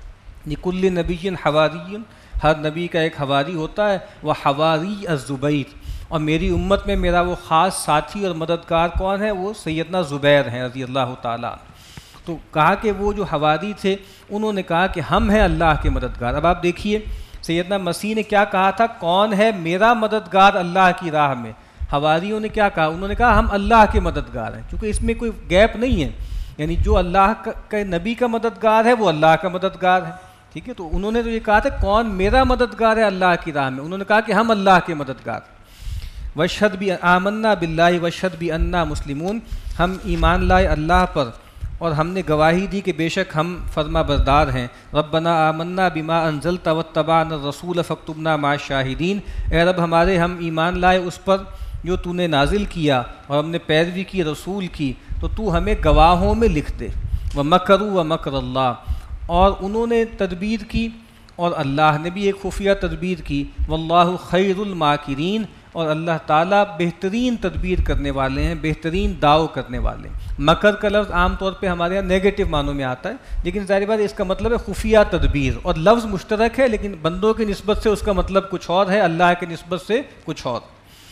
لکل نبی حواری، ہر نبی کا ایک حواری ہوتا ہے، وہ حواری الزبیر، اور میری امت میں میرا وہ خاص ساتھی اور مددگار کون ہے، وہ سیدنا زبیر ہیں رضی اللہ تعالیٰ۔ تو کہا کہ وہ جو حواری تھے انہوں نے کہا کہ ہم ہیں اللہ کے مددگار۔ اب آپ دیکھیے سیدنا مسیح نے کیا کہا تھا، کون ہے میرا مددگار اللہ کی راہ میں، حواریوں نے کیا کہا، انہوں نے کہا ہم اللہ کے مددگار ہیں، کیونکہ اس میں کوئی گیپ نہیں ہے، یعنی جو اللہ کا نبی کا مددگار ہے وہ اللہ کا مددگار ہے، ٹھیک ہے۔ تو انہوں نے تو یہ کہا تھا کون میرا مددگار ہے اللہ کی راہ میں، انہوں نے کہا کہ ہم اللہ کے مددگار۔ واشہد بھی آمنا باللہ واشہد بھی انا مسلمون، ہم ایمان لائے اللہ پر اور ہم نے گواہی دی کہ بے شک ہم فرما بردار ہیں۔ ربنا آمنا بما انزلت واتبعنا الرسول فاکتبنا مع الشاہدین، اے رب ہمارے ہم ایمان لائے اس پر جو تو نے نازل کیا اور ہم نے پیروی کی رسول کی، تو تو ہمیں گواہوں میں لکھ دے۔ ومکروا ومکر اللہ، اور انہوں نے تدبیر کی اور اللہ نے بھی ایک خفیہ تدبیر کی۔ واللہ خیر الماکرین، اور اللہ تعالیٰ بہترین تدبیر کرنے والے ہیں، بہترین داؤ کرنے والے ہیں۔ مکر کا لفظ عام طور پہ ہمارے یہاں نیگیٹو معنوں میں آتا ہے، لیکن ظاہر بات اس کا مطلب ہے خفیہ تدبیر، اور لفظ مشترک ہے لیکن بندوں کی نسبت سے اس کا مطلب کچھ اور ہے، اللہ کی نسبت سے کچھ اور۔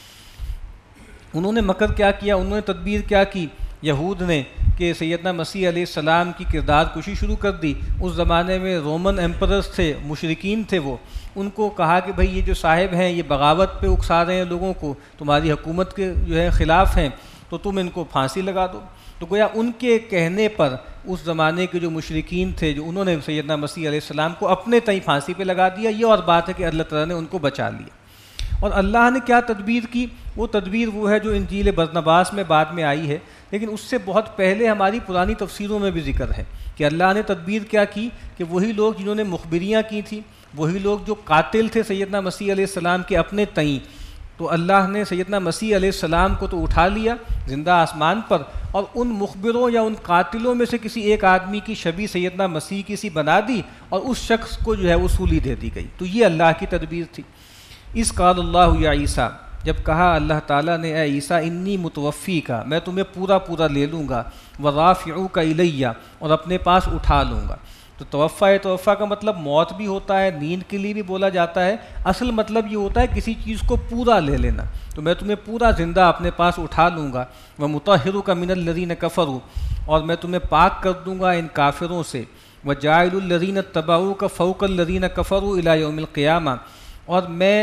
انہوں نے مکر کیا کیا، انہوں نے تدبیر کیا کی؟ یہود نے کہ سیدنا مسیح علیہ السلام کی کردار کشی شروع کر دی۔ اس زمانے میں رومن ایمپررز تھے، مشرکین تھے، وہ ان کو کہا کہ بھئی یہ جو صاحب ہیں یہ بغاوت پہ اکسا رہے ہیں لوگوں کو، تمہاری حکومت کے جو ہے خلاف ہیں، تو تم ان کو پھانسی لگا دو۔ تو گویا ان کے کہنے پر اس زمانے کے جو مشرکین تھے، جو انہوں نے سیدنا مسیح علیہ السلام کو اپنے تئیں پھانسی پہ لگا دیا۔ یہ اور بات ہے کہ اللہ تعالیٰ نے ان کو بچا لیا۔ اور اللہ نے کیا تدبیر کی؟ وہ تدبیر وہ ہے جو انجیل برنباس میں بعد میں آئی ہے، لیکن اس سے بہت پہلے ہماری پرانی تفسیروں میں بھی ذکر ہے کہ اللہ نے تدبیر کیا کی کہ وہی لوگ جنہوں نے مخبریاں کی تھیں، وہی لوگ جو قاتل تھے سیدنا مسیح علیہ السلام کے اپنے تئیں، تو اللہ نے سیدنا مسیح علیہ السلام کو تو اٹھا لیا زندہ آسمان پر، اور ان مخبروں یا ان قاتلوں میں سے کسی ایک آدمی کی شبیہ سیدنا مسیح کی سی بنا دی، اور اس شخص کو جو ہے وصولی دے دی گئی۔ تو یہ اللہ کی تدبیر تھی۔ اس قال اللہ یا عیسیٰ، جب کہا اللہ تعالیٰ نے اے عیسیٰ انی متوفی کا، میں تمہیں پورا پورا لے لوں گا، ورافعوک الیہ، اور اپنے پاس اٹھا لوں گا۔ تو توفع توفع کا مطلب موت بھی ہوتا ہے، نیند کے لیے بھی بولا جاتا ہے، اصل مطلب یہ ہوتا ہے کسی چیز کو پورا لے لینا۔ تو میں تمہیں پورا زندہ اپنے پاس اٹھا لوں گا، ومطہرک من الذین کفروا، اور میں تمہیں پاک کر دوں گا ان کافروں سے، وجاعل الذین اتبعوک فوق الذین کفروا الی یوم القیامہ، اور میں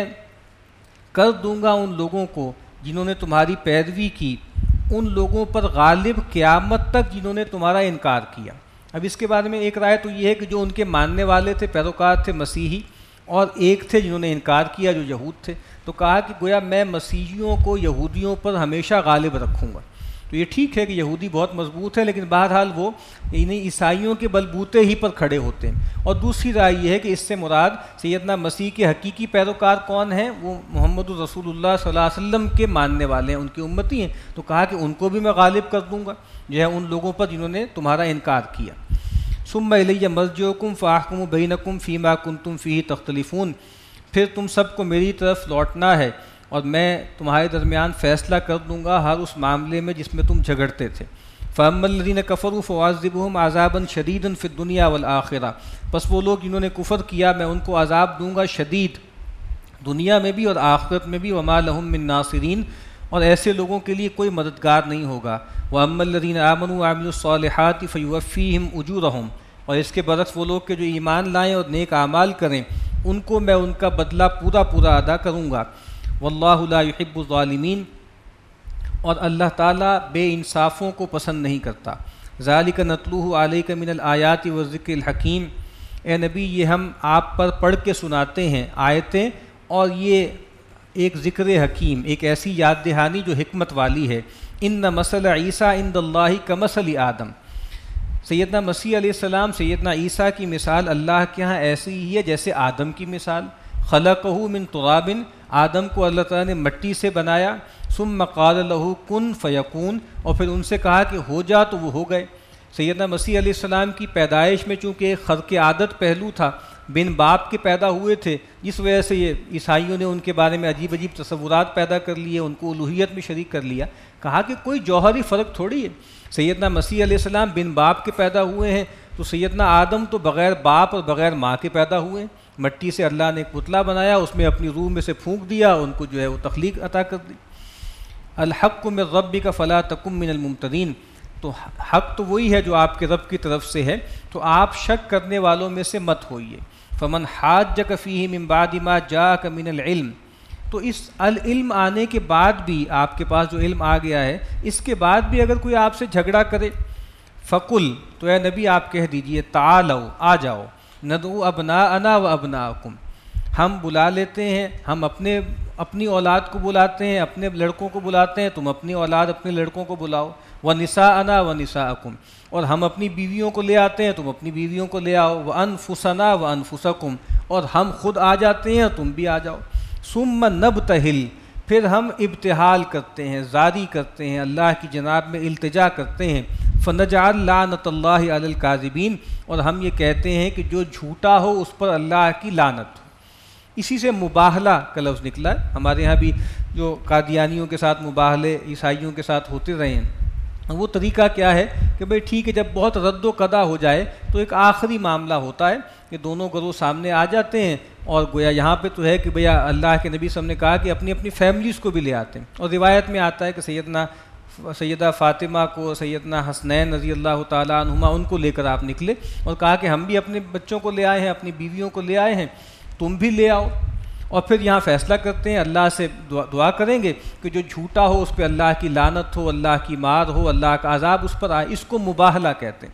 کر دوں گا ان لوگوں کو جنہوں نے تمہاری پیروی کی، ان لوگوں پر غالب قیامت تک جنہوں نے تمہارا انکار کیا۔ اب اس کے بارے میں ایک رائے تو یہ ہے کہ جو ان کے ماننے والے تھے، پیروکار تھے مسیحی، اور ایک تھے جنہوں نے انکار کیا جو یہود تھے، تو کہا کہ گویا میں مسیحیوں کو یہودیوں پر ہمیشہ غالب رکھوں گا۔ تو یہ ٹھیک ہے کہ یہودی بہت مضبوط ہے، لیکن بہرحال وہ انہیں عیسائیوں کے بلبوتے ہی پر کھڑے ہوتے ہیں۔ اور دوسری رائے یہ ہے کہ اس سے مراد سیدنا مسیح کے حقیقی پیروکار کون ہیں؟ وہ محمد رسول اللہ صلی اللہ علیہ وسلم کے ماننے والے ہیں، ان کی امتی ہیں۔ تو کہا کہ ان کو بھی میں غالب کر دوں گا جو ہے ان لوگوں پر جنہوں نے تمہارا انکار کیا۔ ثم الی مرجعکم فاحکم بینکم فیما کنتم فیہ تختلفون، پھر تم سب کو میری طرف لوٹنا ہے اور میں تمہارے درمیان فیصلہ کر دوں گا ہر اس معاملے میں جس میں تم جھگڑتے تھے۔ فَأَمَّا الَّذِينَ كَفَرُوا فَأُعَذِّبُهُمْ عَذَابًا شَدِيدًا فِي الدُّنْيَا وَالْآخِرَةِ، پس وہ لوگ جنہوں نے کفر کیا میں ان کو عذاب دوں گا شدید، دنیا میں بھی اور آخرت میں بھی، وَمَا لَهُم مِّن نَاصِرِينَ، اور ایسے لوگوں کے لیے کوئی مددگار نہیں ہوگا۔ وَأَمَّا الَّذِينَ آمَنُوا وَعَمِلُوا الصَّالِحَاتِ فَيُوَفِّيهِمْ أُجُورَهُمْ، اور اس کے برعکس وہ لوگ کہ جو ایمان لائیں اور نیک اعمال کریں، ان کو میں ان کا بدلہ پورا پورا ادا کروں گا۔ وَاللَّهُ لَا يُحِبُّ الظَّالِمِينَ، اور اللہ تعالیٰ بے انصافوں کو پسند نہیں کرتا۔ ذَلِكَ نَتْلُوهُ عَلَيْكَ مِنَ الْآيَاتِ وَالذِّكْرِ الْحَكِيمِ، اے نبی یہ ہم آپ پر پڑھ کے سناتے ہیں آیتیں، اور یہ ایک ذکر حکیم، ایک ایسی یاد دہانی جو حکمت والی ہے۔ اِنَّ مَثَلَ عِیسیٰ عِندَ اللہِ کَمَثَلِ آدم، سیدنا مسیح علیہ السلام، سیدنا عیسیٰ کی مثال اللہ کے ہاں ایسی ہی ہے جیسے آدم کی مثال۔ خلقہ من تراب، آدم کو اللہ تعالیٰ نے مٹی سے بنایا، ثم قال له کن فیکون، اور پھر ان سے کہا کہ ہو جا تو وہ ہو گئے۔ سیدنا مسیح علیہ السلام کی پیدائش میں چونکہ ایک خرق عادت پہلو تھا، بن باپ کے پیدا ہوئے تھے، جس وجہ سے یہ عیسائیوں نے ان کے بارے میں عجیب عجیب تصورات پیدا کر لیے، ان کو الوہیت میں شریک کر لیا۔ کہا کہ کوئی جوہری فرق تھوڑی ہے، سیدنا مسیح علیہ السلام بن باپ کے پیدا ہوئے ہیں، تو سیدنا آدم تو بغیر باپ اور بغیر ماں کے پیدا ہوئے ہیں۔ مٹی سے اللہ نے ایک پتلا بنایا، اس میں اپنی روح میں سے پھونک دیا، ان کو جو ہے وہ تخلیق عطا کر دی۔ الحق من ربک فلا تکن من الممترین، تو حق تو وہی ہے جو آپ کے رب کی طرف سے ہے، تو آپ شک کرنے والوں میں سے مت ہوئیے۔ فمن حاجک فیہ من بعد ما جاءک من العلم، تو اس العلم آنے کے بعد بھی، آپ کے پاس جو علم آ گیا ہے اس کے بعد بھی اگر کوئی آپ سے جھگڑا کرے، فقل، تو اے نبی آپ کہہ دیجئے، تعالوا، آ جاؤ، ندعو ابناءنا و ابناءکم، ہم بلا لیتے ہیں، ہم اپنے اپنی اولاد کو بلاتے ہیں، اپنے لڑکوں کو بلاتے ہیں، تم اپنی اولاد اپنے لڑکوں کو بلاؤ، ونساءنا ونساءکم، اور ہم اپنی بیویوں کو لے آتے ہیں، تم اپنی بیویوں کو لے آؤ، وانفسنا وانفسکم، اور ہم خود آ جاتے ہیں تم بھی آ جاؤ، ثم نبتہل، پھر ہم ابتحال کرتے ہیں، زاری کرتے ہیں، اللہ کی جناب میں التجا کرتے ہیں، فنجعل لعنت اللہ علی الکاذبین، اور ہم یہ کہتے ہیں کہ جو جھوٹا ہو اس پر اللہ کی لعنت ہو۔ اسی سے مباہلہ کا لفظ نکلا ہے. ہمارے یہاں بھی جو قادیانیوں کے ساتھ مباہلے عیسائیوں کے ساتھ ہوتے رہے ہیں، وہ طریقہ کیا ہے کہ بھئی ٹھیک ہے، جب بہت رد و قضا ہو جائے تو ایک آخری معاملہ ہوتا ہے کہ دونوں گروہ سامنے آ جاتے ہیں، اور گویا یہاں پہ تو ہے کہ بھیا اللہ کے نبی صلی اللہ علیہ وسلم نے کہا کہ اپنی اپنی فیملیز کو بھی لے آتے ہیں. اور روایت میں آتا ہے کہ سیدنا سیدہ فاطمہ کو، سیدنا حسنین رضی اللہ تعالیٰ عنہما، ان کو لے کر آپ نکلے اور کہا کہ ہم بھی اپنے بچوں کو لے آئے ہیں، اپنی بیویوں کو لے آئے ہیں، تم بھی لے آؤ. اور پھر یہاں فیصلہ کرتے ہیں، اللہ سے دعا دعا کریں گے کہ جو جھوٹا ہو اس پہ اللہ کی لعنت ہو، اللہ کی مار ہو، اللہ کا عذاب اس پر آئے. اس کو مباہلہ کہتے ہیں.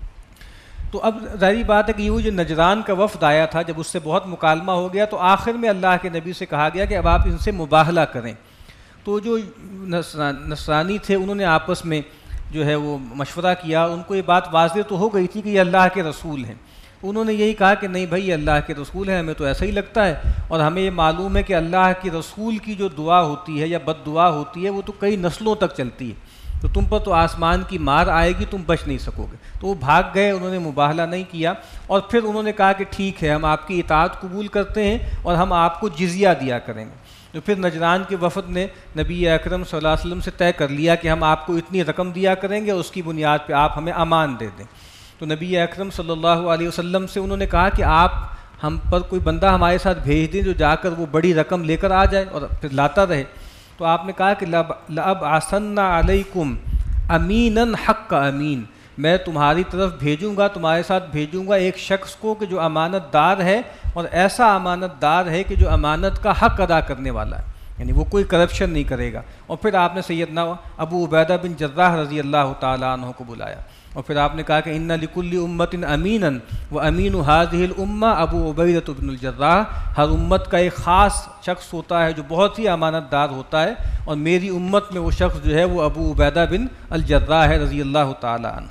تو اب ظاہری بات ہے کہ یہ جو نجران کا وفد آیا تھا، جب اس سے بہت مکالمہ ہو گیا تو آخر میں اللہ کے نبی سے کہا گیا کہ اب آپ ان سے مباہلہ کریں. تو جو نصرانی تھے انہوں نے آپس میں جو ہے وہ مشورہ کیا. ان کو یہ بات واضح تو ہو گئی تھی کہ یہ اللہ کے رسول ہیں. انہوں نے یہی کہا کہ نہیں بھائی، اللہ کے رسول ہیں، ہمیں تو ایسا ہی لگتا ہے، اور ہمیں یہ معلوم ہے کہ اللہ کے رسول کی جو دعا ہوتی ہے یا بد دعا ہوتی ہے وہ تو کئی نسلوں تک چلتی ہے، تو تم پر تو آسمان کی مار آئے گی، تم بچ نہیں سکو گے. تو وہ بھاگ گئے، انہوں نے مباہلہ نہیں کیا. اور پھر انہوں نے کہا کہ ٹھیک ہے، ہم آپ کی اطاعت قبول کرتے ہیں اور ہم آپ کو جزیہ دیا کریں گے. تو پھر نجران کے وفد نے نبی اکرم صلی اللہ علیہ وسلم سے طے کر لیا کہ ہم آپ کو اتنی رقم دیا کریں گے، اس کی بنیاد پہ آپ ہمیں امان دے دیں. تو نبی اکرم صلی اللہ علیہ وسلم سے انہوں نے کہا کہ آپ ہم پر کوئی بندہ ہمارے ساتھ بھیج دیں جو جا کر وہ بڑی رقم لے کر آ جائے اور پھر لاتا رہے. تو آپ نے کہا کہ لَأَبْعَثَنَّ عَلَيْكُمْ أَمِينًا حَقَّ أَمِين، میں تمہاری طرف بھیجوں گا، تمہارے ساتھ بھیجوں گا ایک شخص کو کہ جو امانت دار ہے، اور ایسا امانت دار ہے کہ جو امانت کا حق ادا کرنے والا ہے، یعنی وہ کوئی کرپشن نہیں کرے گا. اور پھر آپ نے سیدنا ابو عبیدہ بن جراح رضی اللہ تعالیٰ عنہ کو بلایا، اور پھر آپ نے کہا کہ ان لکل امت امیناً وامین هذه الامہ ابو عبیدہ بن الجراح، ہر امت کا ایک خاص شخص ہوتا ہے جو بہت ہی امانت دار ہوتا ہے، اور میری امت میں وہ شخص جو ہے وہ ابو عبیدہ بن الجراح ہے رضی اللہ تعالی عنہ.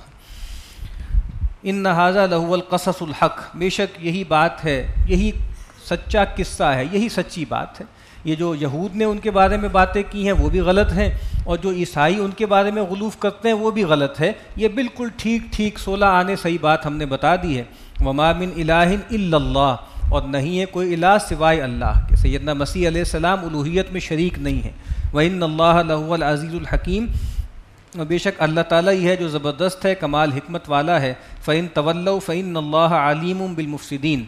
ان هذا لهو القصص الحق، بے شک یہی بات ہے، یہی سچا قصہ ہے، یہی سچی بات ہے. یہ جو یہود نے ان کے بارے میں باتیں کی ہیں وہ بھی غلط ہیں، اور جو عیسائی ان کے بارے میں غلوف کرتے ہیں وہ بھی غلط ہے. یہ بالکل ٹھیک ٹھیک سولہ آنے صحیح بات ہم نے بتا دی ہے. وما من الہ الا اللہ، اور نہیں ہے کوئی الہ سوائے اللہ کے. سیدنا مسیح علیہ السلام الوہیت میں شریک نہیں ہے. وان اللہ لہو العزیز الحکیم، بے شک اللہ تعالیٰ ہی ہے جو زبردست ہے، کمال حکمت والا ہے. فإن تولوا فإن اللہ علیم بالمفسدین،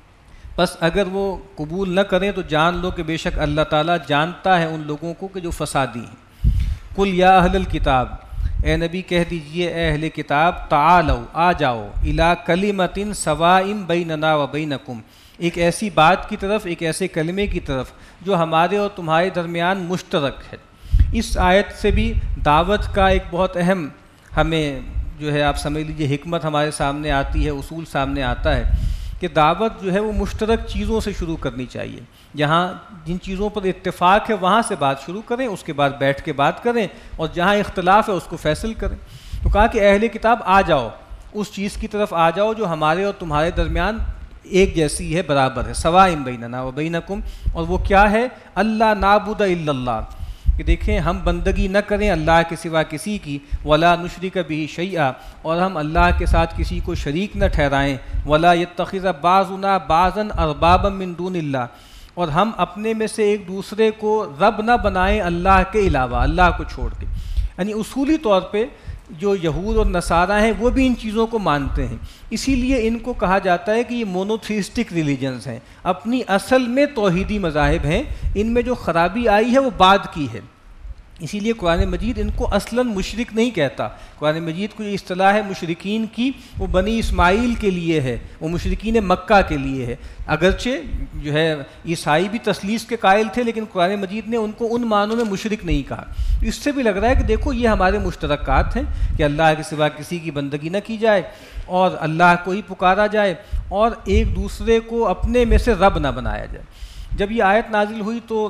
بس اگر وہ قبول نہ کریں تو جان لو کہ بے شک اللہ تعالیٰ جانتا ہے ان لوگوں کو کہ جو فسادی ہیں. قل یا اہل الکتاب، اے نبی کہہ دیجئے اے اہل کتاب، تعالوا آ جاؤ، الی کلمۃ سواء بیننا و بینکم، ایک ایسی بات کی طرف، ایک ایسے کلمے کی طرف جو ہمارے اور تمہارے درمیان مشترک ہے. اس آیت سے بھی دعوت کا ایک بہت اہم ہمیں جو ہے آپ سمجھ لیجیے حکمت ہمارے سامنے آتی ہے، اصول سامنے آتا ہے کہ دعوت جو ہے وہ مشترک چیزوں سے شروع کرنی چاہیے. جہاں جن چیزوں پر اتفاق ہے وہاں سے بات شروع کریں، اس کے بعد بیٹھ کے بات کریں، اور جہاں اختلاف ہے اس کو فیصل کریں. تو کہا کہ اہل کتاب آ جاؤ، اس چیز کی طرف آ جاؤ جو ہمارے اور تمہارے درمیان ایک جیسی ہے، برابر ہے. سواء بیننا و بینکم، اور وہ کیا ہے؟ اللہ نعبد الا اللہ، کہ دیکھیں ہم بندگی نہ کریں اللہ کے سوا کسی کی، ولا نشرک بہ شیئا، اور ہم اللہ کے ساتھ کسی کو شریک نہ ٹھہرائیں، ولا یتخذ بعضنا بعضا اربابا من دون اللہ، اور ہم اپنے میں سے ایک دوسرے کو رب نہ بنائیں اللہ کے علاوہ، اللہ کو چھوڑ کے. یعنی اصولی طور پہ جو یہود اور نصارہ ہیں وہ بھی ان چیزوں کو مانتے ہیں، اسی لیے ان کو کہا جاتا ہے کہ یہ مونوتھیسٹک ریلیجنز ہیں، اپنی اصل میں توحیدی مذاہب ہیں. ان میں جو خرابی آئی ہے وہ بعد کی ہے، اسی لیے قرآن مجید ان کو اصلاً مشرک نہیں کہتا. قرآن مجید کو جو اصطلاح ہے مشرکین کی، وہ بنی اسماعیل کے لیے ہے، وہ مشرکین مکہ کے لیے ہے. اگرچہ جو ہے عیسائی بھی تثلیث کے قائل تھے، لیکن قرآن مجید نے ان کو ان معنوں میں مشرک نہیں کہا. اس سے بھی لگ رہا ہے کہ دیکھو یہ ہمارے مشترکات ہیں کہ اللہ کے سوا کسی کی بندگی نہ کی جائے، اور اللہ کو ہی پکارا جائے، اور ایک دوسرے کو اپنے میں سے رب نہ بنایا جائے. جب یہ آیت نازل ہوئی تو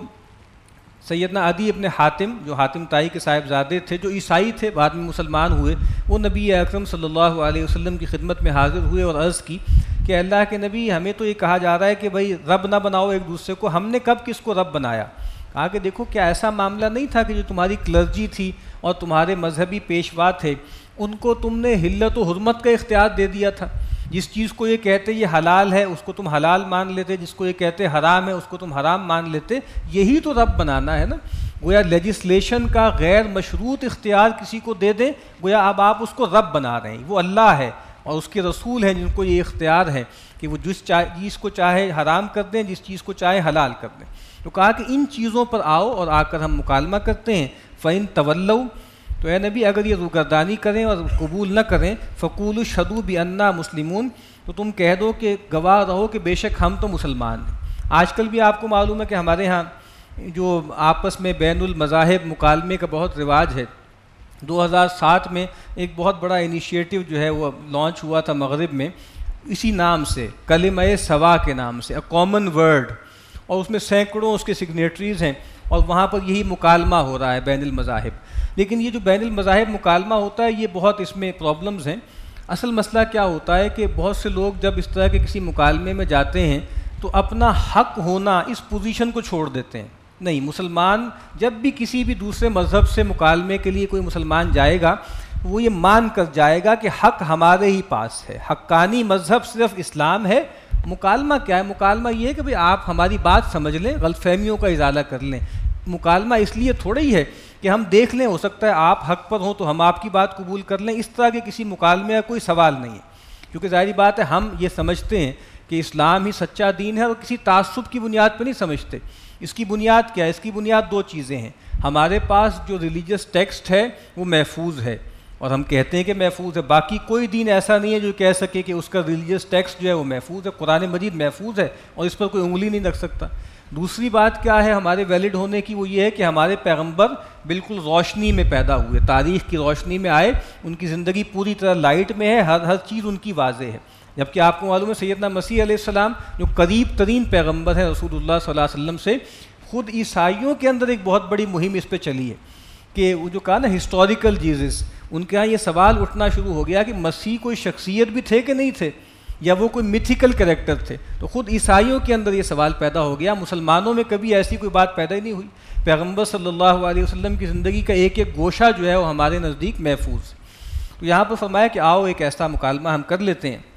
سیدنا عدی ابن حاتم، جو حاتم طائی کے صاحبزادے تھے، جو عیسائی تھے، بعد میں مسلمان ہوئے، وہ نبی اکرم صلی اللہ علیہ وسلم کی خدمت میں حاضر ہوئے اور عرض کی کہ اللہ کے نبی، ہمیں تو یہ کہا جا رہا ہے کہ بھائی رب نہ بناؤ ایک دوسرے کو، ہم نے کب کس کو رب بنایا؟ کہا کہ دیکھو کیا ایسا معاملہ نہیں تھا کہ جو تمہاری کلرجی تھی اور تمہارے مذہبی پیشوا تھے ان کو تم نے حلت و حرمت کا اختیار دے دیا تھا؟ جس چیز کو یہ کہتے یہ حلال ہے اس کو تم حلال مان لیتے، جس کو یہ کہتے حرام ہے اس کو تم حرام مان لیتے. یہی تو رب بنانا ہے نا. گویا لیجسلیشن کا غیر مشروط اختیار کسی کو دے دیں، گویا اب آپ اس کو رب بنا رہے ہیں. وہ اللہ ہے اور اس کے رسول ہیں جن کو یہ اختیار ہے کہ وہ جس چاہے چیز کو چاہے حرام کر دیں، جس چیز کو چاہے حلال کر دیں. تو کہا کہ ان چیزوں پر آؤ اور آ کر ہم مکالمہ کرتے ہیں. فَإِن تَوَلَّوْا، تو اے نبی اگر یہ روگردانی کریں اور قبول نہ کریں، فَقُولُوا اشْهَدُوا بِأَنَّا مُسْلِمُونَ، تو تم کہہ دو کہ گواہ رہو کہ بے شک ہم تو مسلمان ہیں. آج کل بھی آپ کو معلوم ہے کہ ہمارے ہاں جو آپس میں بین المذاہب مکالمے کا بہت رواج ہے. دو ہزار سات میں ایک بہت بڑا انیشیٹو جو ہے وہ لانچ ہوا تھا مغرب میں، اسی نام سے، کلمہ سوا کے نام سے، اے کامن ورڈ، اور اس میں سینکڑوں اس کے سگنیٹریز ہیں اور وہاں پر یہی مکالمہ ہو رہا ہے بین المذاہب. لیکن یہ جو بین المذاہب مکالمہ ہوتا ہے یہ بہت اس میں پرابلمز ہیں. اصل مسئلہ کیا ہوتا ہے کہ بہت سے لوگ جب اس طرح کے کسی مکالمے میں جاتے ہیں تو اپنا حق ہونا اس پوزیشن کو چھوڑ دیتے ہیں. نہیں، مسلمان جب بھی کسی بھی دوسرے مذہب سے مکالمے کے لیے کوئی مسلمان جائے گا وہ یہ مان کر جائے گا کہ حق ہمارے ہی پاس ہے، حقانی مذہب صرف اسلام ہے. مکالمہ کیا ہے؟ مکالمہ یہ ہے کہ بھئی آپ ہماری بات سمجھ لیں، غلط فہمیوں کا ازالہ کر لیں. مکالمہ اس لیے تھوڑا ہی ہے کہ ہم دیکھ لیں، ہو سکتا ہے آپ حق پر ہوں تو ہم آپ کی بات قبول کر لیں. اس طرح کے کسی مکالمے کا کوئی سوال نہیں ہے، کیونکہ ظاہری بات ہے ہم یہ سمجھتے ہیں کہ اسلام ہی سچا دین ہے اور کسی تعصب کی بنیاد پہ نہیں سمجھتے. اس کی بنیاد کیا ہے؟ اس کی بنیاد دو چیزیں ہیں. ہمارے پاس جو ریلیجس ٹیکسٹ ہے وہ محفوظ ہے اور ہم کہتے ہیں کہ محفوظ ہے. باقی کوئی دین ایسا نہیں ہے جو کہہ سکے کہ اس کا ریلیجس ٹیکسٹ جو ہے وہ محفوظ ہے. قرآن مجید محفوظ ہے اور اس پر کوئی انگلی نہیں رکھ سکتا. دوسری بات کیا ہے ہمارے ویلڈ ہونے کی؟ وہ یہ ہے کہ ہمارے پیغمبر بالکل روشنی میں پیدا ہوئے، تاریخ کی روشنی میں آئے، ان کی زندگی پوری طرح لائٹ میں ہے، ہر ہر چیز ان کی واضح ہے. جبکہ آپ کو معلوم ہے سیدنا مسیح علیہ السلام جو قریب ترین پیغمبر ہیں رسول اللہ صلی اللہ علیہ وسلم سے، خود عیسائیوں کے اندر ایک بہت بڑی مہم اس پہ چلی ہے کہ وہ جو کہا نا ہسٹوریکل جیزس، ان کے ہاں یہ سوال اٹھنا شروع ہو گیا کہ مسیح کوئی شخصیت بھی تھے کہ نہیں تھے، یا وہ کوئی میتھیکل کریکٹر تھے. تو خود عیسائیوں کے اندر یہ سوال پیدا ہو گیا. مسلمانوں میں کبھی ایسی کوئی بات پیدا ہی نہیں ہوئی. پیغمبر صلی اللہ علیہ وسلم کی زندگی کا ایک ایک گوشہ جو ہے وہ ہمارے نزدیک محفوظ. تو یہاں پر فرمایا کہ آؤ ایک ایسا مکالمہ ہم کر لیتے ہیں.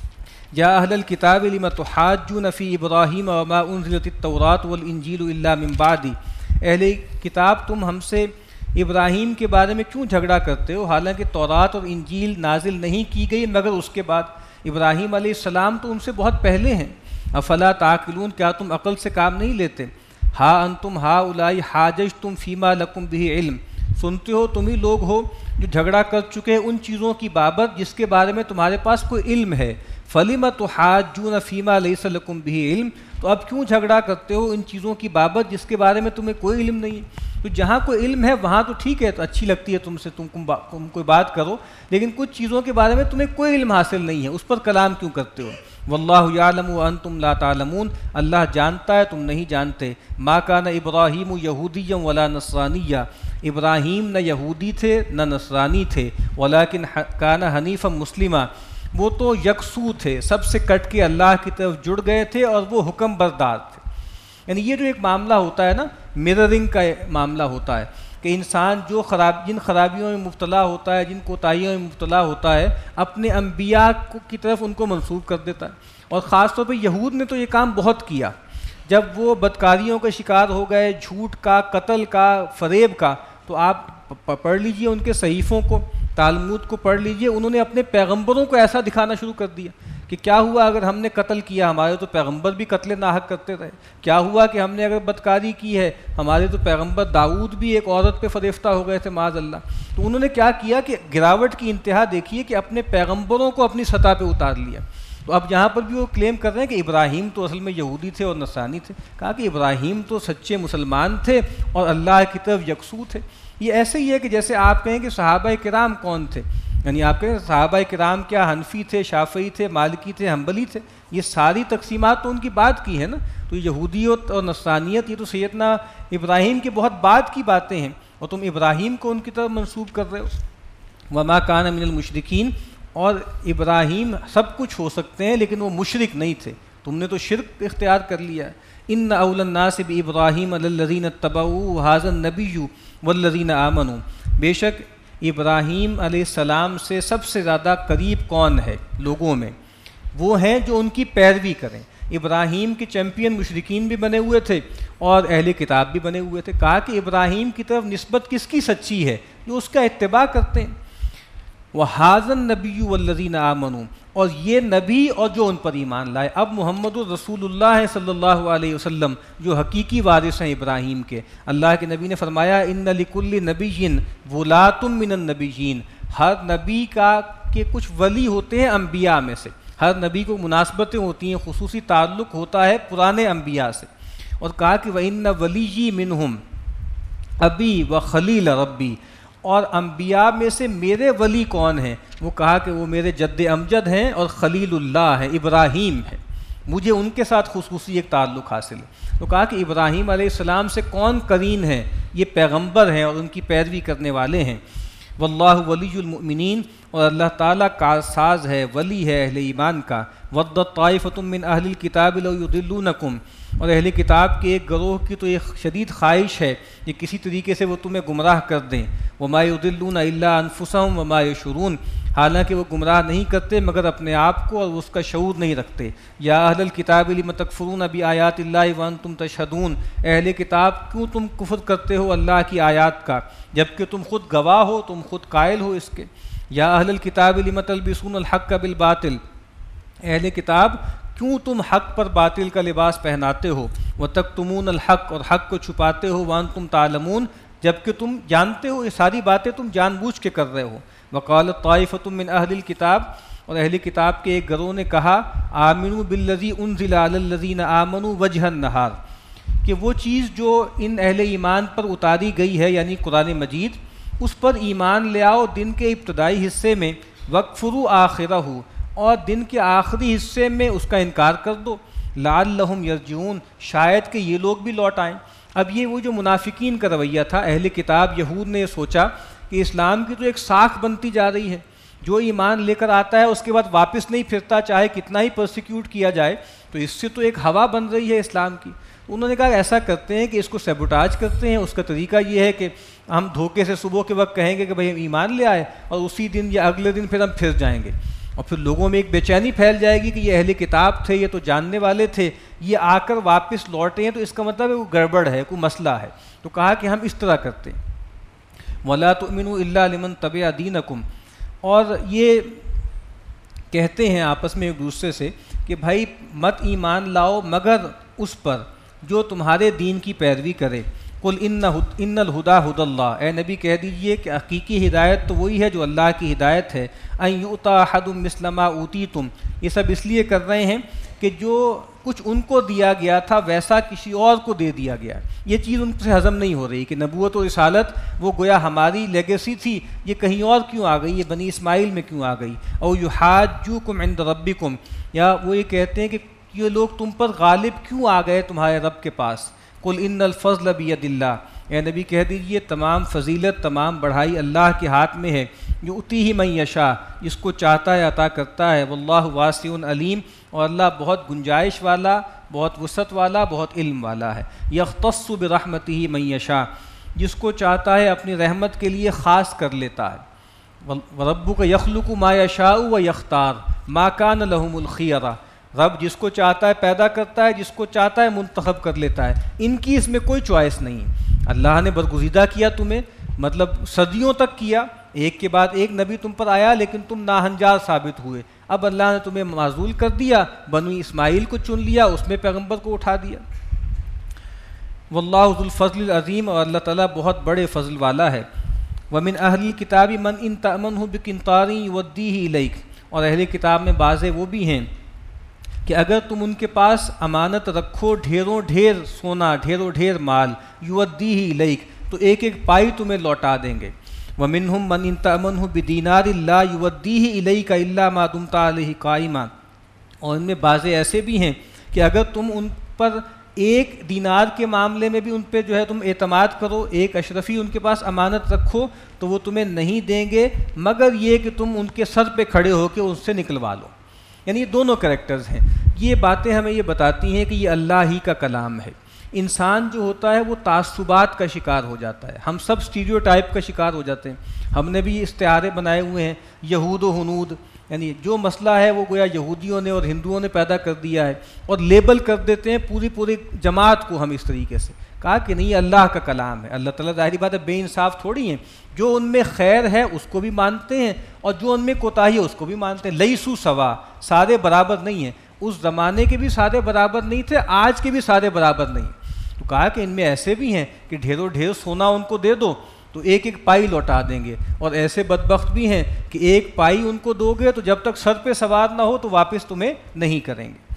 یا اہل الکتاب لم تحاجون فی ابراہیم وما انزلت التوراۃ والانجیل الا من بعدی، اہل کتاب تم ہم سے ابراہیم کے بارے میں کیوں جھگڑا کرتے ہو حالانکہ تورات اور انجیل نازل نہیں کی گئی مگر اس کے بعد. ابراہیم علیہ السلام تو ان سے بہت پہلے ہیں. افلا تعقلون، کیا تم عقل سے کام نہیں لیتے؟ ہا انتم ہاؤلائی حاججتم فیما لکم بہ علم، سنتے ہو تم ہی لوگ ہو جو جھگڑا کر چکے ان چیزوں کی بابت جس کے بارے میں تمہارے پاس کوئی علم ہے. فلم تحاجون فیما لیس لکم بہ علم، تو اب کیوں جھگڑا کرتے ہو ان چیزوں کی بابت جس کے بارے میں تمہیں کوئی علم نہیں ہے؟ تو جہاں کوئی علم ہے وہاں تو ٹھیک ہے، تو اچھی لگتی ہے تم سے تم تم کوئی بات کرو، لیکن کچھ چیزوں کے بارے میں تمہیں کوئی علم حاصل نہیں ہے، اس پر کلام کیوں کرتے ہو؟ واللہ یعلم وانتم لا تعلمون، اللہ جانتا ہے تم نہیں جانتے. ما کان ابراہیم یہودیا ولا نصرانیا، ابراہیم نہ یہودی تھے نہ نصرانی تھے، ولیکن کان حنیفا مسلما، وہ تو یکسو تھے، سب سے کٹ کے اللہ کی طرف جڑ گئے تھے اور وہ حکم بردار تھے. یعنی یہ جو ایک معاملہ ہوتا ہے نا، مررنگ کا معاملہ ہوتا ہے کہ انسان جو خراب جن خرابیوں میں مبتلا ہوتا ہے، جن کوتاہیوں میں مبتلا ہوتا ہے، اپنے انبیاء کی طرف ان کو منسوب کر دیتا ہے. اور خاص طور پہ یہود نے تو یہ کام بہت کیا. جب وہ بدکاریوں کا شکار ہو گئے، جھوٹ کا، قتل کا، فریب کا، تو آپ پڑھ لیجئے ان کے صحیفوں کو، تالمود کو پڑھ لیجئے. انہوں نے اپنے پیغمبروں کو ایسا دکھانا شروع کر دیا کہ کیا ہوا اگر ہم نے قتل کیا، ہمارے تو پیغمبر بھی قتل ناحق کرتے رہے. کیا ہوا کہ ہم نے اگر بدکاری کی ہے، ہمارے تو پیغمبر داؤد بھی ایک عورت پہ فریفتہ ہو گئے تھے معاذ اللہ. تو انہوں نے کیا کیا کہ گراوٹ کی انتہا دیکھیے کہ اپنے پیغمبروں کو اپنی سطح پہ اتار لیا. تو اب یہاں پر بھی وہ کلیم کر رہے ہیں کہ ابراہیم تو اصل میں یہودی تھے اور نصرانی تھے. کہا کہ ابراہیم تو سچے مسلمان تھے اور اللہ کی طرف یکسو تھے. یہ ایسے ہی ہے کہ جیسے آپ کہیں کہ صحابہ کرام کون تھے، یعنی آپ کہیں صحابہ کرام کیا حنفی تھے، شافعی تھے، مالکی تھے، حنبلی تھے؟ یہ ساری تقسیمات تو ان کی بعد کی ہے نا. تو یہودیت اور نصرانیت یہ تو سیدنا ابراہیم کے بہت بعد کی باتیں ہیں اور تم ابراہیم کو ان کی طرف منسوب کر رہے ہو. وما کان من المشرکین، اور ابراہیم سب کچھ ہو سکتے ہیں لیکن وہ مشرک نہیں تھے. تم نے تو شرک اختیار کر لیا. ان اول الناس بابراہیم للذین اتبعوا ھذا النبی والذین آمنوا، بے شک ابراہیم علیہ السلام سے سب سے زیادہ قریب کون ہے لوگوں میں؟ وہ ہیں جو ان کی پیروی کریں۔ ابراہیم کے چیمپئن مشرکین بھی بنے ہوئے تھے اور اہل کتاب بھی بنے ہوئے تھے۔ کہا کہ ابراہیم کی طرف نسبت کس کی سچی ہے؟ جو اس کا اتباع کرتے ہیں۔ وَهَٰذَا النَّبِيُّ وَالَّذِينَ آمَنُوا، اور یہ نبی اور جو ان پر ایمان لائے۔ اب محمد الرسول اللہ صلی اللہ علیہ وسلم جو حقیقی وارث ہیں ابراہیم کے، اللہ کے نبی نے فرمایا اِنَّ لِكُلِّ نَبِيٍّ وُلَاةٌ مِّنَ النَّبِيِّينَ، ہر نبی کا کے کچھ ولی ہوتے ہیں انبیاء میں سے، ہر نبی کو مناسبتیں ہوتی ہیں، خصوصی تعلق ہوتا ہے پرانے انبیاء سے۔ اور کہا کہ وَإِنَّ وَلِيِّي مِنْهُمْ ابی و خلیل ربی، اور انبیاء میں سے میرے ولی کون ہیں؟ وہ کہا کہ وہ میرے جد امجد ہیں اور خلیل اللہ ہے، ابراہیم ہے، مجھے ان کے ساتھ خصوصی ایک تعلق حاصل ہے۔ تو کہا کہ ابراہیم علیہ السلام سے کون قرین ہے؟ یہ پیغمبر ہیں اور ان کی پیروی کرنے والے ہیں۔ واللہ ولی المؤمنین، اور اللہ تعالیٰ کارساز ہے، ولی ہے اہل ایمان کا۔ وَدَّت طَائِفَةٌ مِّنْ أَهْلِ الْكِتَابِ لَوْ يُضِلُّونَكُمْ، اور اہل کتاب کے ایک گروہ کی تو ایک شدید خواہش ہے کہ کسی طریقے سے وہ تمہیں گمراہ کر دیں۔ وَمَا يُضِلُّونَ إِلَّا أَنفُسَهُمْ وَمَا يَشْعُرُونَ، حالانکہ وہ گمراہ نہیں کرتے مگر اپنے آپ کو، اور اس کا شعور نہیں رکھتے۔ یا اہل الکتاب لم تکفرون بآیات اللہ وانتم تشہدون، اہل کتاب کیوں تم کفر کرتے ہو اللہ کی آیات کا جبکہ تم خود گواہ ہو، تم خود قائل ہو اس کے۔ یا اہل الکتاب لم تلبسون الحق بالباطل، اہل کتاب کیوں تم حق پر باطل کا لباس پہناتے ہو۔ وتکتمون الحق، اور حق کو چھپاتے ہو۔ وانتم تعلمون، جبکہ تم جانتے ہو، یہ ساری باتیں تم جان بوجھ کے کر رہے ہو۔ وقالت طائفۃ من اہل الکتاب، اور اہل کتاب کے ایک گروہ نے کہا آمنوا بالذی انزل علی الذین آمنوا وجہ النہار، کہ وہ چیز جو ان اہل ایمان پر اتاری گئی ہے یعنی قرآن مجید، اس پر ایمان لے آؤ دن کے ابتدائی حصے میں، وَاکْفُرُوا آخِرَہُ، اور دن کے آخری حصے میں اس کا انکار کر دو، لعلہم یرجعون، شاید کہ یہ لوگ بھی لوٹ آئیں۔ اب یہ وہ جو منافقین کا رویہ تھا، اہل کتاب یہود نے یہ سوچا کہ اسلام کی تو ایک ساکھ بنتی جا رہی ہے، جو ایمان لے کر آتا ہے اس کے بعد واپس نہیں پھرتا، چاہے کتنا ہی پرسیکیوٹ کیا جائے، تو اس سے تو ایک ہوا بن رہی ہے اسلام کی۔ انہوں نے کہا ایسا کرتے ہیں کہ اس کو سیبوٹاج کرتے ہیں۔ اس کا طریقہ یہ ہے کہ ہم دھوکے سے صبح کے وقت کہیں گے کہ بھئی ہم ایمان لے آئے، اور اسی دن یا اگلے دن پھر ہم پھر جائیں گے، اور پھر لوگوں میں ایک بے چینی پھیل جائے گی کہ یہ اہل کتاب تھے، یہ تو جاننے والے تھے، یہ آ کر واپس لوٹے ہیں، تو اس کا مطلب ہے وہ گڑبڑ ہے، کوئی مسئلہ ہے۔ تو کہا کہ ہم اس طرح کرتے ہیں۔ وَلَا تُؤْمِنُوا إِلَّا لِمَن تَبِعَ دِينَكُمْ، اور یہ کہتے ہیں آپس میں ایک دوسرے سے کہ بھائی مت ایمان لاؤ مگر اس پر جو تمہارے دین کی پیروی کرے۔ قُلْ إِنَّ الْهُدَىٰ هُدَى اللَّهِ، اے نبی کہہ دیجئے کہ حقیقی ہدایت تو وہی ہے جو اللہ کی ہدایت ہے۔ أَن يُؤْتَىٰ أَحَدٌ مِّثْلَ مَا أُوتِيتُمْ، یہ سب اس لیے کر رہے ہیں کہ جو کچھ ان کو دیا گیا تھا ویسا کسی اور کو دے دیا گیا۔ یہ چیز ان سے ہضم نہیں ہو رہی کہ نبوت و رسالت وہ گویا ہماری لیگیسی تھی، یہ کہیں اور کیوں آ گئی، یہ بنی اسماعیل میں کیوں آ گئی۔ او یحاجوکم عند ربکم، یا وہ یہ کہتے ہیں کہ یہ لوگ تم پر غالب کیوں آ گئے تمہارے رب کے پاس۔ قل ان الفضل بید اللہ، اے نبی کہہ دیجئے تمام فضیلت تمام بڑھائی اللہ کے ہاتھ میں ہے۔ یؤتیہ من یشاء، جس کو چاہتا ہے عطا کرتا ہے۔ واللہ واسع علیم، اور اللہ بہت گنجائش والا، بہت وسعت والا، بہت علم والا ہے۔ یختص برحمتہ من یشاء، جس کو چاہتا ہے اپنی رحمت کے لیے خاص کر لیتا ہے۔ وربک یخلق ما یشاء ویختار ما کان لہم الخیرہ، رب جس کو چاہتا ہے پیدا کرتا ہے، جس کو چاہتا ہے منتخب کر لیتا ہے، ان کی اس میں کوئی چوائس نہیں۔ اللہ نے برگزیدہ کیا تمہیں، مطلب صدیوں تک کیا، ایک کے بعد ایک نبی تم پر آیا لیکن تم ناہنجار ثابت ہوئے، اب اللہ نے تمہیں معزول کر دیا، بنو اسماعیل کو چن لیا، اس میں پیغمبر کو اٹھا دیا۔ واللہ ذو الفضل العظیم، اور اللہ تعالیٰ بہت بڑے فضل والا ہے۔ ومن اہل الکتاب من ان تأمنہ بقنطار یودیہ الیک، اور اہل کتاب میں بعضے وہ بھی ہیں کہ اگر تم ان کے پاس امانت رکھو ڈھیروں ڈھیر سونا، ڈھیروں ڈھیر مال، یودیہ الیک، تو ایک ایک پائی تمہیں لوٹا دیں گے۔ ومنہم من ان تأمنہ بدینار لا یودیہ الیک الا ما دمت علیہ قائما، اور ان میں بعض ایسے بھی ہیں کہ اگر تم ان پر ایک دینار کے معاملے میں بھی ان پہ جو ہے تم اعتماد کرو، ایک اشرفی ان کے پاس امانت رکھو، تو وہ تمہیں نہیں دیں گے مگر یہ کہ تم ان کے سر پہ کھڑے ہو کے ان سے نکلوا لو۔ یعنی یہ دونوں کریکٹرز ہیں۔ یہ باتیں ہمیں یہ بتاتی ہیں کہ یہ اللہ ہی کا کلام ہے۔ انسان جو ہوتا ہے وہ تعصبات کا شکار ہو جاتا ہے، ہم سب اسٹیریو ٹائپ کا شکار ہو جاتے ہیں۔ ہم نے بھی استعارے بنائے ہوئے ہیں، یہود و ہنود، یعنی جو مسئلہ ہے وہ گویا یہودیوں نے اور ہندوؤں نے پیدا کر دیا ہے اور لیبل کر دیتے ہیں پوری پوری جماعت کو ہم اس طریقے سے. کہا کہ نہیں، اللہ کا کلام ہے. اللہ تعالیٰ ظاہری بات ہے بے انصاف تھوڑی ہیں، جو ان میں خیر ہے اس کو بھی مانتے ہیں اور جو ان میں کوتاہی ہے اس کو بھی مانتے ہیں. لیسو سوا، سارے برابر نہیں ہیں. اس زمانے کے بھی سارے برابر نہیں تھے، آج کے بھی سارے برابر نہیں. تو کہا کہ ان میں ایسے بھی ہیں کہ ڈھیروں ڈھیر سونا ان کو دے دو تو ایک ایک پائی لوٹا دیں گے، اور ایسے بدبخت بھی ہیں کہ ایک پائی ان کو دو گے تو جب تک سر پہ سوار نہ ہو تو واپس تمہیں نہیں کریں گے.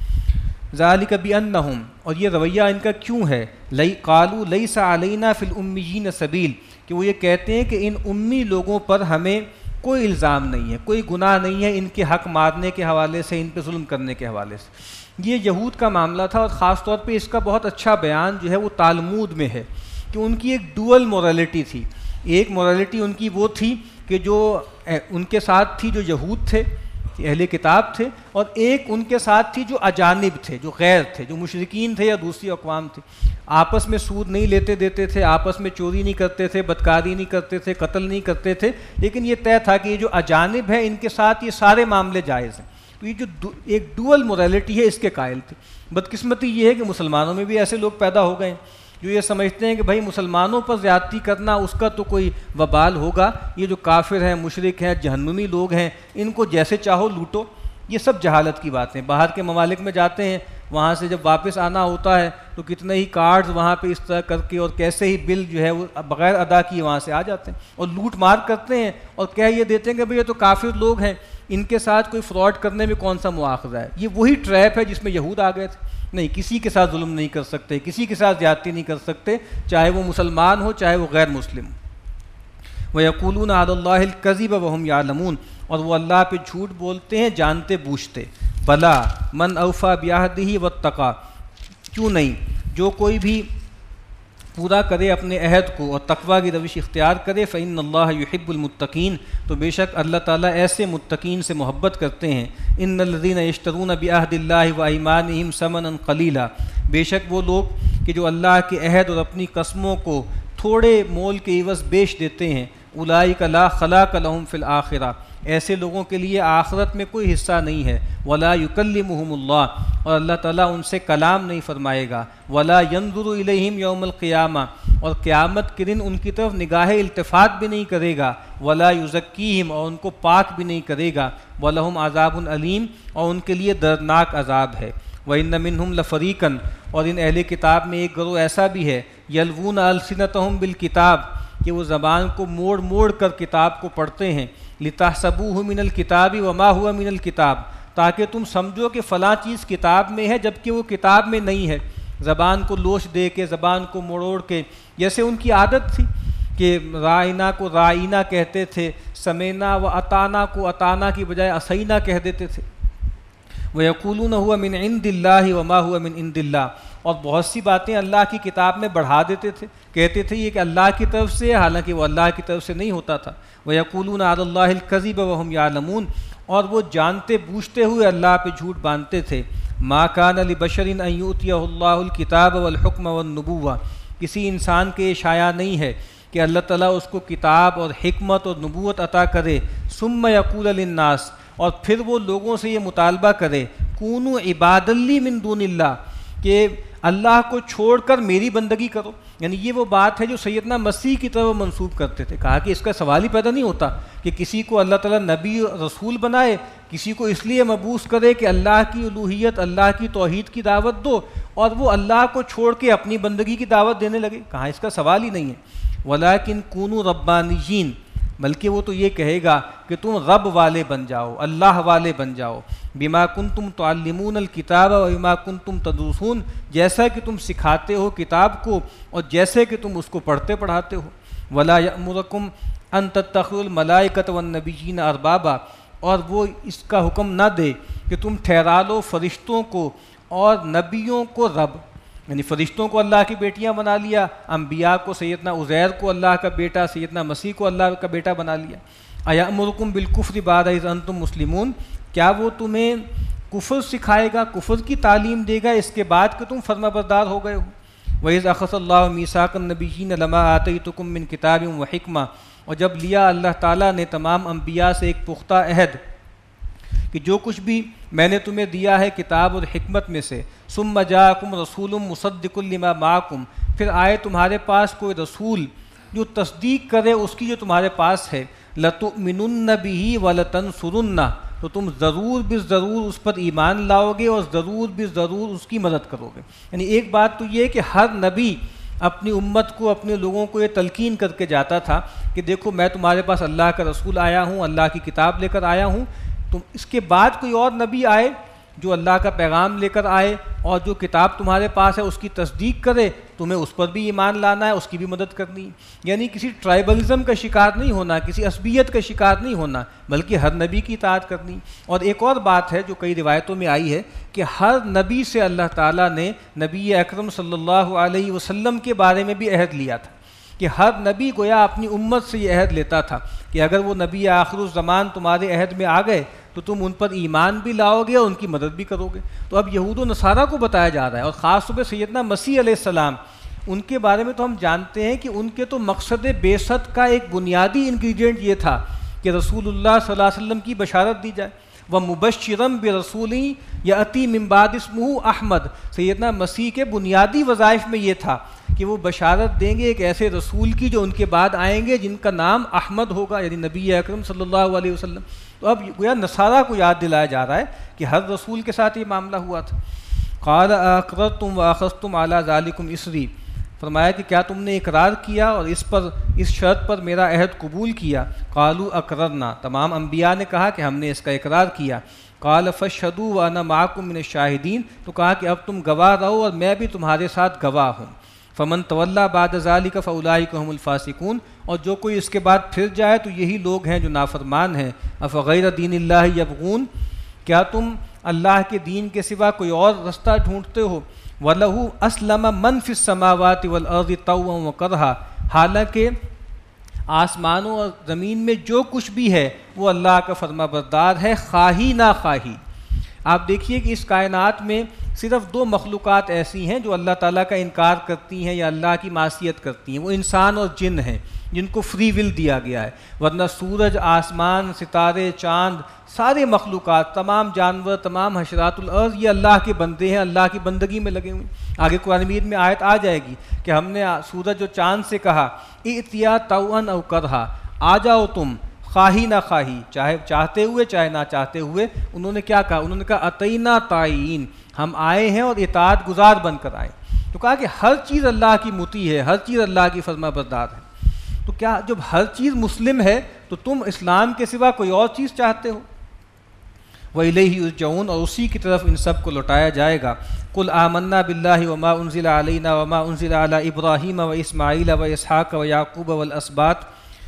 ذالک بانہم، اور یہ رویہ ان کا کیوں ہے، لئی قالوا لیس علینا فی الامیین سبیل، کہ وہ یہ کہتے ہیں کہ ان امی لوگوں پر ہمیں کوئی الزام نہیں ہے، کوئی گناہ نہیں ہے ان کے حق مارنے کے حوالے سے، ان پہ ظلم کرنے کے حوالے سے. یہ یہود کا معاملہ تھا، اور خاص طور پہ اس کا بہت اچھا بیان جو ہے وہ تالمود میں ہے کہ ان کی ایک ڈوئل مورالٹی تھی. ایک مورالٹی ان کی وہ تھی کہ جو ان کے ساتھ تھی جو یہود تھے، اہل کتاب تھے، اور ایک ان کے ساتھ تھی جو اجانب تھے، جو غیر تھے، جو مشرکین تھے یا دوسری اقوام تھے. آپس میں سود نہیں لیتے دیتے تھے، آپس میں چوری نہیں کرتے تھے، بدکاری نہیں کرتے تھے، قتل نہیں کرتے تھے، لیکن یہ طے تھا کہ یہ جو اجانب ہیں ان کے ساتھ یہ سارے معاملے جائز ہیں. تو یہ جو ایک ڈوئل مورالٹی ہے اس کے قائل تھے. بدقسمتی یہ ہے کہ مسلمانوں میں بھی ایسے لوگ پیدا ہو گئے ہیں جو یہ سمجھتے ہیں کہ بھائی مسلمانوں پر زیادتی کرنا اس کا تو کوئی وبال ہوگا، یہ جو کافر ہیں، مشرک ہیں، جہنمی لوگ ہیں، ان کو جیسے چاہو لوٹو. یہ سب جہالت کی باتیں. باہر کے ممالک میں جاتے ہیں، وہاں سے جب واپس آنا ہوتا ہے تو کتنے ہی کارڈز وہاں پہ اس طرح کر کے اور کیسے ہی بل جو ہے وہ بغیر ادا کیے وہاں سے آ جاتے ہیں اور لوٹ مار کرتے ہیں اور کہہ یہ دیتے ہیں کہ بھئی یہ تو کافر لوگ ہیں، ان کے ساتھ کوئی فراڈ کرنے میں کون سا مواخذہ ہے. یہ وہی ٹریپ ہے جس میں یہود آ گئے تھے. نہیں، کسی کے ساتھ ظلم نہیں کر سکتے، کسی کے ساتھ زیادتی نہیں کر سکتے، چاہے وہ مسلمان ہو چاہے وہ غیر مسلم. وَيَقُولُونَ عَلَى اللَّهِ الْكَذِبَ وَهُمْ يَعْلَمُونَ، اور وہ اللہ پہ جھوٹ بولتے ہیں جانتے بوجھتے. بلا من اوفا بعہدہ واتقی، کیوں نہیں، جو کوئی بھی پورا کرے اپنے عہد کو اور تقوی کی روش اختیار کرے، فإن اللہ یحب المتقین، تو بے شک اللہ تعالیٰ ایسے متقین سے محبت کرتے ہیں. ان الذین یشترون بعہد اللہ وایمانہم ثمنا قلیلا، بے شک وہ لوگ کہ جو اللہ کے عہد اور اپنی قسموں کو تھوڑے مول کے عوض بیچ دیتے ہیں. اولئک لا خلاق لہم فی الآخرہ، ایسے لوگوں کے لیے آخرت میں کوئی حصہ نہیں ہے. ولا یکلمہم اللہ، اور اللہ تعالیٰ ان سے کلام نہیں فرمائے گا. ولا ینظر الیہم یوم القیامہ، اور قیامت کے دن ان کی طرف نگاہ التفات بھی نہیں کرے گا. ولا یزکیہم، اور ان کو پاک بھی نہیں کرے گا. ولہم عذاب علیم، اور ان کے لیے دردناک عذاب ہے. وَإِنَّ مِنْهُمْ لَفَرِيقًا، اور ان اہل کتاب میں ایک گروہ ایسا بھی ہے، یلوون السنتہم بالکتاب، کہ وہ زبان کو موڑ موڑ کر کتاب کو پڑھتے ہیں. لِتَحْسَبُوهُ مِنَ الْكِتَابِ وَمَا هُوَ مِنَ الْكِتَابِ، تاکہ تم سمجھو کہ فلاں چیز کتاب میں ہے جبکہ وہ کتاب میں نہیں ہے. زبان کو لوچ دے کے، زبان کو مروڑ کے، جیسے ان کی عادت تھی کہ رائنا کو رائنا کہتے تھے، سمینا و اطانا کو اطانا کی بجائے اسینا کہہ دیتے تھے. وَيَقُولُونَ هُوَ مِنْ عِنْدِ اللَّهِ وَمَا هُوَ مِنْ عِنْدِ اللَّهِ، اور بہت سی باتیں اللہ کی کتاب میں بڑھا دیتے تھے، کہتے تھے یہ کہ اللہ کی طرف سے، حالانکہ وہ اللہ کی طرف سے نہیں ہوتا تھا. وَيَقُولُونَ عَلَى اللَّهِ الْكَذِبَ وَهُمْ يَعْلَمُونَ، اور وہ جانتے بوجھتے ہوئے اللہ پہ جھوٹ باندھتے تھے. مَا كَانَ لِبَشَرٍ أَن يُؤْتِيَهُ اللَّهُ الْكِتَابَ وَالْحُكْمَ وَالنُّبُوَّةَ، کسی انسان کے یہ شایع نہیں ہے کہ اللہ تعالیٰ اس کو کتاب اور حکمت اور نبوت عطا کرے. ثُمَّ يَقُولَ لِلنَّاسِ، اور پھر وہ لوگوں سے یہ مطالبہ کرے، كُونُوا عِبَادًا لِّي مِن دُونِ اللَّهِ، کہ اللہ کو چھوڑ کر میری بندگی کرو. یعنی یہ وہ بات ہے جو سیدنا مسیح کی طرف منسوب کرتے تھے. کہا کہ اس کا سوال ہی پیدا نہیں ہوتا کہ کسی کو اللہ تعالیٰ نبی رسول بنائے، کسی کو اس لیے مبعوث کرے کہ اللہ کی الوہیت، اللہ کی توحید کی دعوت دو، اور وہ اللہ کو چھوڑ کے اپنی بندگی کی دعوت دینے لگے. کہاں اس کا سوال ہی نہیں ہے. وَلَٰكِن كُونُوا رَبَّانِيِّينَ، بلکہ وہ تو یہ کہے گا کہ تم رب والے بن جاؤ، اللہ والے بن جاؤ. بما کنتم تعلمون الکتاب و بما کنتم تدرسون، جیسا کہ تم سکھاتے ہو کتاب کو اور جیسے کہ تم اس کو پڑھتے پڑھاتے ہو. ولا یأمرکم ان تتخذوا الملائکۃ والنبیین اربابا، اور وہ اس کا حکم نہ دے کہ تم ٹھہرا لو فرشتوں کو اور نبیوں کو رب. یعنی فرشتوں کو اللہ کی بیٹیاں بنا لیا، انبیاء کو، سیدنا عزیر کو اللہ کا بیٹا، سیدنا مسیح کو اللہ کا بیٹا بنا لیا. ایامرکم بالکفر بعد اذ انتم مسلمون، کیا وہ تمہیں کفر سکھائے گا، کفر کی تعلیم دے گا اس کے بعد کہ تم فرما بردار ہو گئے ہو. وَإِذْ أَخَذَ اللَّهُ مِيثَاقَ النَّبِيِّينَ لَمَا آتَيْتُكُم مِّن كِتَابٍ وَحِكْمَةٍ، اور جب لیا اللہ تعالیٰ نے تمام انبیاء سے ایک پختہ عہد کہ جو کچھ بھی میں نے تمہیں دیا ہے کتاب اور حکمت میں سے، ثم جاءکم رسول مصدق لما معکم، پھر آئے تمہارے پاس کوئی رسول جو تصدیق کرے اس کی جو تمہارے پاس ہے، لتؤمنن بہ ولتنصرنہ، تو تم ضرور بے ضرور اس پر ایمان لاؤ گے اور ضرور بے ضرور اس کی مدد کرو گے۔ یعنی ایک بات تو یہ کہ ہر نبی اپنی امت کو، اپنے لوگوں کو یہ تلقین کر کے جاتا تھا کہ دیکھو میں تمہارے پاس اللہ کا رسول آیا ہوں، اللہ کی کتاب لے کر آیا ہوں، تم اس کے بعد کوئی اور نبی آئے جو اللہ کا پیغام لے کر آئے اور جو کتاب تمہارے پاس ہے اس کی تصدیق کرے، تمہیں اس پر بھی ایمان لانا ہے، اس کی بھی مدد کرنی ہے۔ یعنی کسی ٹرائبلزم کا شکار نہیں ہونا، کسی عصبیت کا شکار نہیں ہونا، بلکہ ہر نبی کی اطاعت کرنی۔ اور ایک اور بات ہے جو کئی روایتوں میں آئی ہے کہ ہر نبی سے اللہ تعالیٰ نے نبی اکرم صلی اللہ علیہ وسلم کے بارے میں بھی عہد لیا تھا، کہ ہر نبی گویا اپنی امت سے یہ عہد لیتا تھا کہ اگر وہ نبی آخر الزمان تمہارے عہد میں آ گئے تو تم ان پر ایمان بھی لاؤ گے اور ان کی مدد بھی کرو گے۔ تو اب یہود و نصارہ کو بتایا جا رہا ہے، اور خاص طور پہ سیدنا مسیح علیہ السلام، ان کے بارے میں تو ہم جانتے ہیں کہ ان کے تو مقصد بعثت کا ایک بنیادی انگریڈینٹ یہ تھا کہ رسول اللہ صلی اللہ علیہ وسلم کی بشارت دی جائے۔ وَمُبَشِّرًا بِرَسُولٍ يَأْتِي مِن بَعْدِ اسْمُهُ احمد، سیدنا مسیح کے بنیادی وظائف میں یہ تھا کہ وہ بشارت دیں گے ایک ایسے رسول کی جو ان کے بعد آئیں گے جن کا نام احمد ہوگا، یعنی نبی اکرم صلی اللہ علیہ وسلم۔ تو اب گویا نصارہ کو یاد دلایا جا رہا ہے کہ ہر رسول کے ساتھ یہ معاملہ ہوا تھا۔ قال اقررتم واخذتم علی ذلکم اسری، فرمایا کہ کیا تم نے اقرار کیا اور اس پر اس شرط پر میرا عہد قبول کیا؟ قالوا اقررنا، تمام انبیاء نے کہا کہ ہم نے اس کا اقرار کیا۔ قال فاشهدوا وانا معکم من الشاہدین، تو کہا کہ اب تم گواہ رہو اور میں بھی تمہارے ساتھ گواہ ہوں۔ فمن تولی بعد ذلک فاولئک هم الفاسقون، اور جو کوئی اس کے بعد پھر جائے تو یہی لوگ ہیں جو نافرمان ہیں۔ افغیر دین اللہ یبغون، کیا تم اللہ کے دین کے سوا کوئی اور رستہ ڈھونڈتے ہو؟ وَلَهُ أَسْلَمَ مَنْ فِي السَّمَاوَاتِ وَالْأَرْضِ طَوْعًا وَكَرْهًا، حالانکہ آسمانوں اور زمین میں جو کچھ بھی ہے وہ اللہ کا فرما بردار ہے، خواہی نہ خواہی۔ آپ دیکھیے کہ اس کائنات میں صرف دو مخلوقات ایسی ہیں جو اللہ تعالیٰ کا انکار کرتی ہیں یا اللہ کی معصیت کرتی ہیں، وہ انسان اور جن ہیں جن کو فری ول دیا گیا ہے، ورنہ سورج، آسمان، ستارے، چاند، سارے مخلوقات، تمام جانور، تمام حشرات الارض یہ اللہ کے بندے ہیں، اللہ کی بندگی میں لگے ہوئے ہیں۔ آگے قرآن مجید میں آیت آ جائے گی کہ ہم نے سورج اور چاند سے کہا ائتیا طوعا او کرہا، آ جاؤ تم خواہی نہ خواہی، چاہے چاہتے ہوئے چاہے نہ چاہتے ہوئے۔ انہوں نے کیا کہا؟ انہوں نے کہا اتینا طائعین، ہم آئے ہیں اور اطاعت گزار بن کر آئے۔ تو کہا کہ ہر چیز اللہ کی مطیع ہے، ہر چیز اللہ کی فرما بردار ہے۔ تو کیا جب ہر چیز مسلم ہے تو تم اسلام کے سوا کوئی اور چیز چاہتے ہو؟ وَإِلَيْهِ يُرْجَعُونَ، اور اسی کی طرف ان سب کو لوٹایا جائے گا۔ قُلْ آمَنَّا بِاللَّهِ وَمَا أُنزِلَ عَلَيْنَا وَمَا أُنزِلَ عَلَى إِبْرَاهِيمَ وَإِسْمَاعِيلَ وَإِسْحَاقَ وَيَعْقُوبَ وَالْأَسْبَاطِ،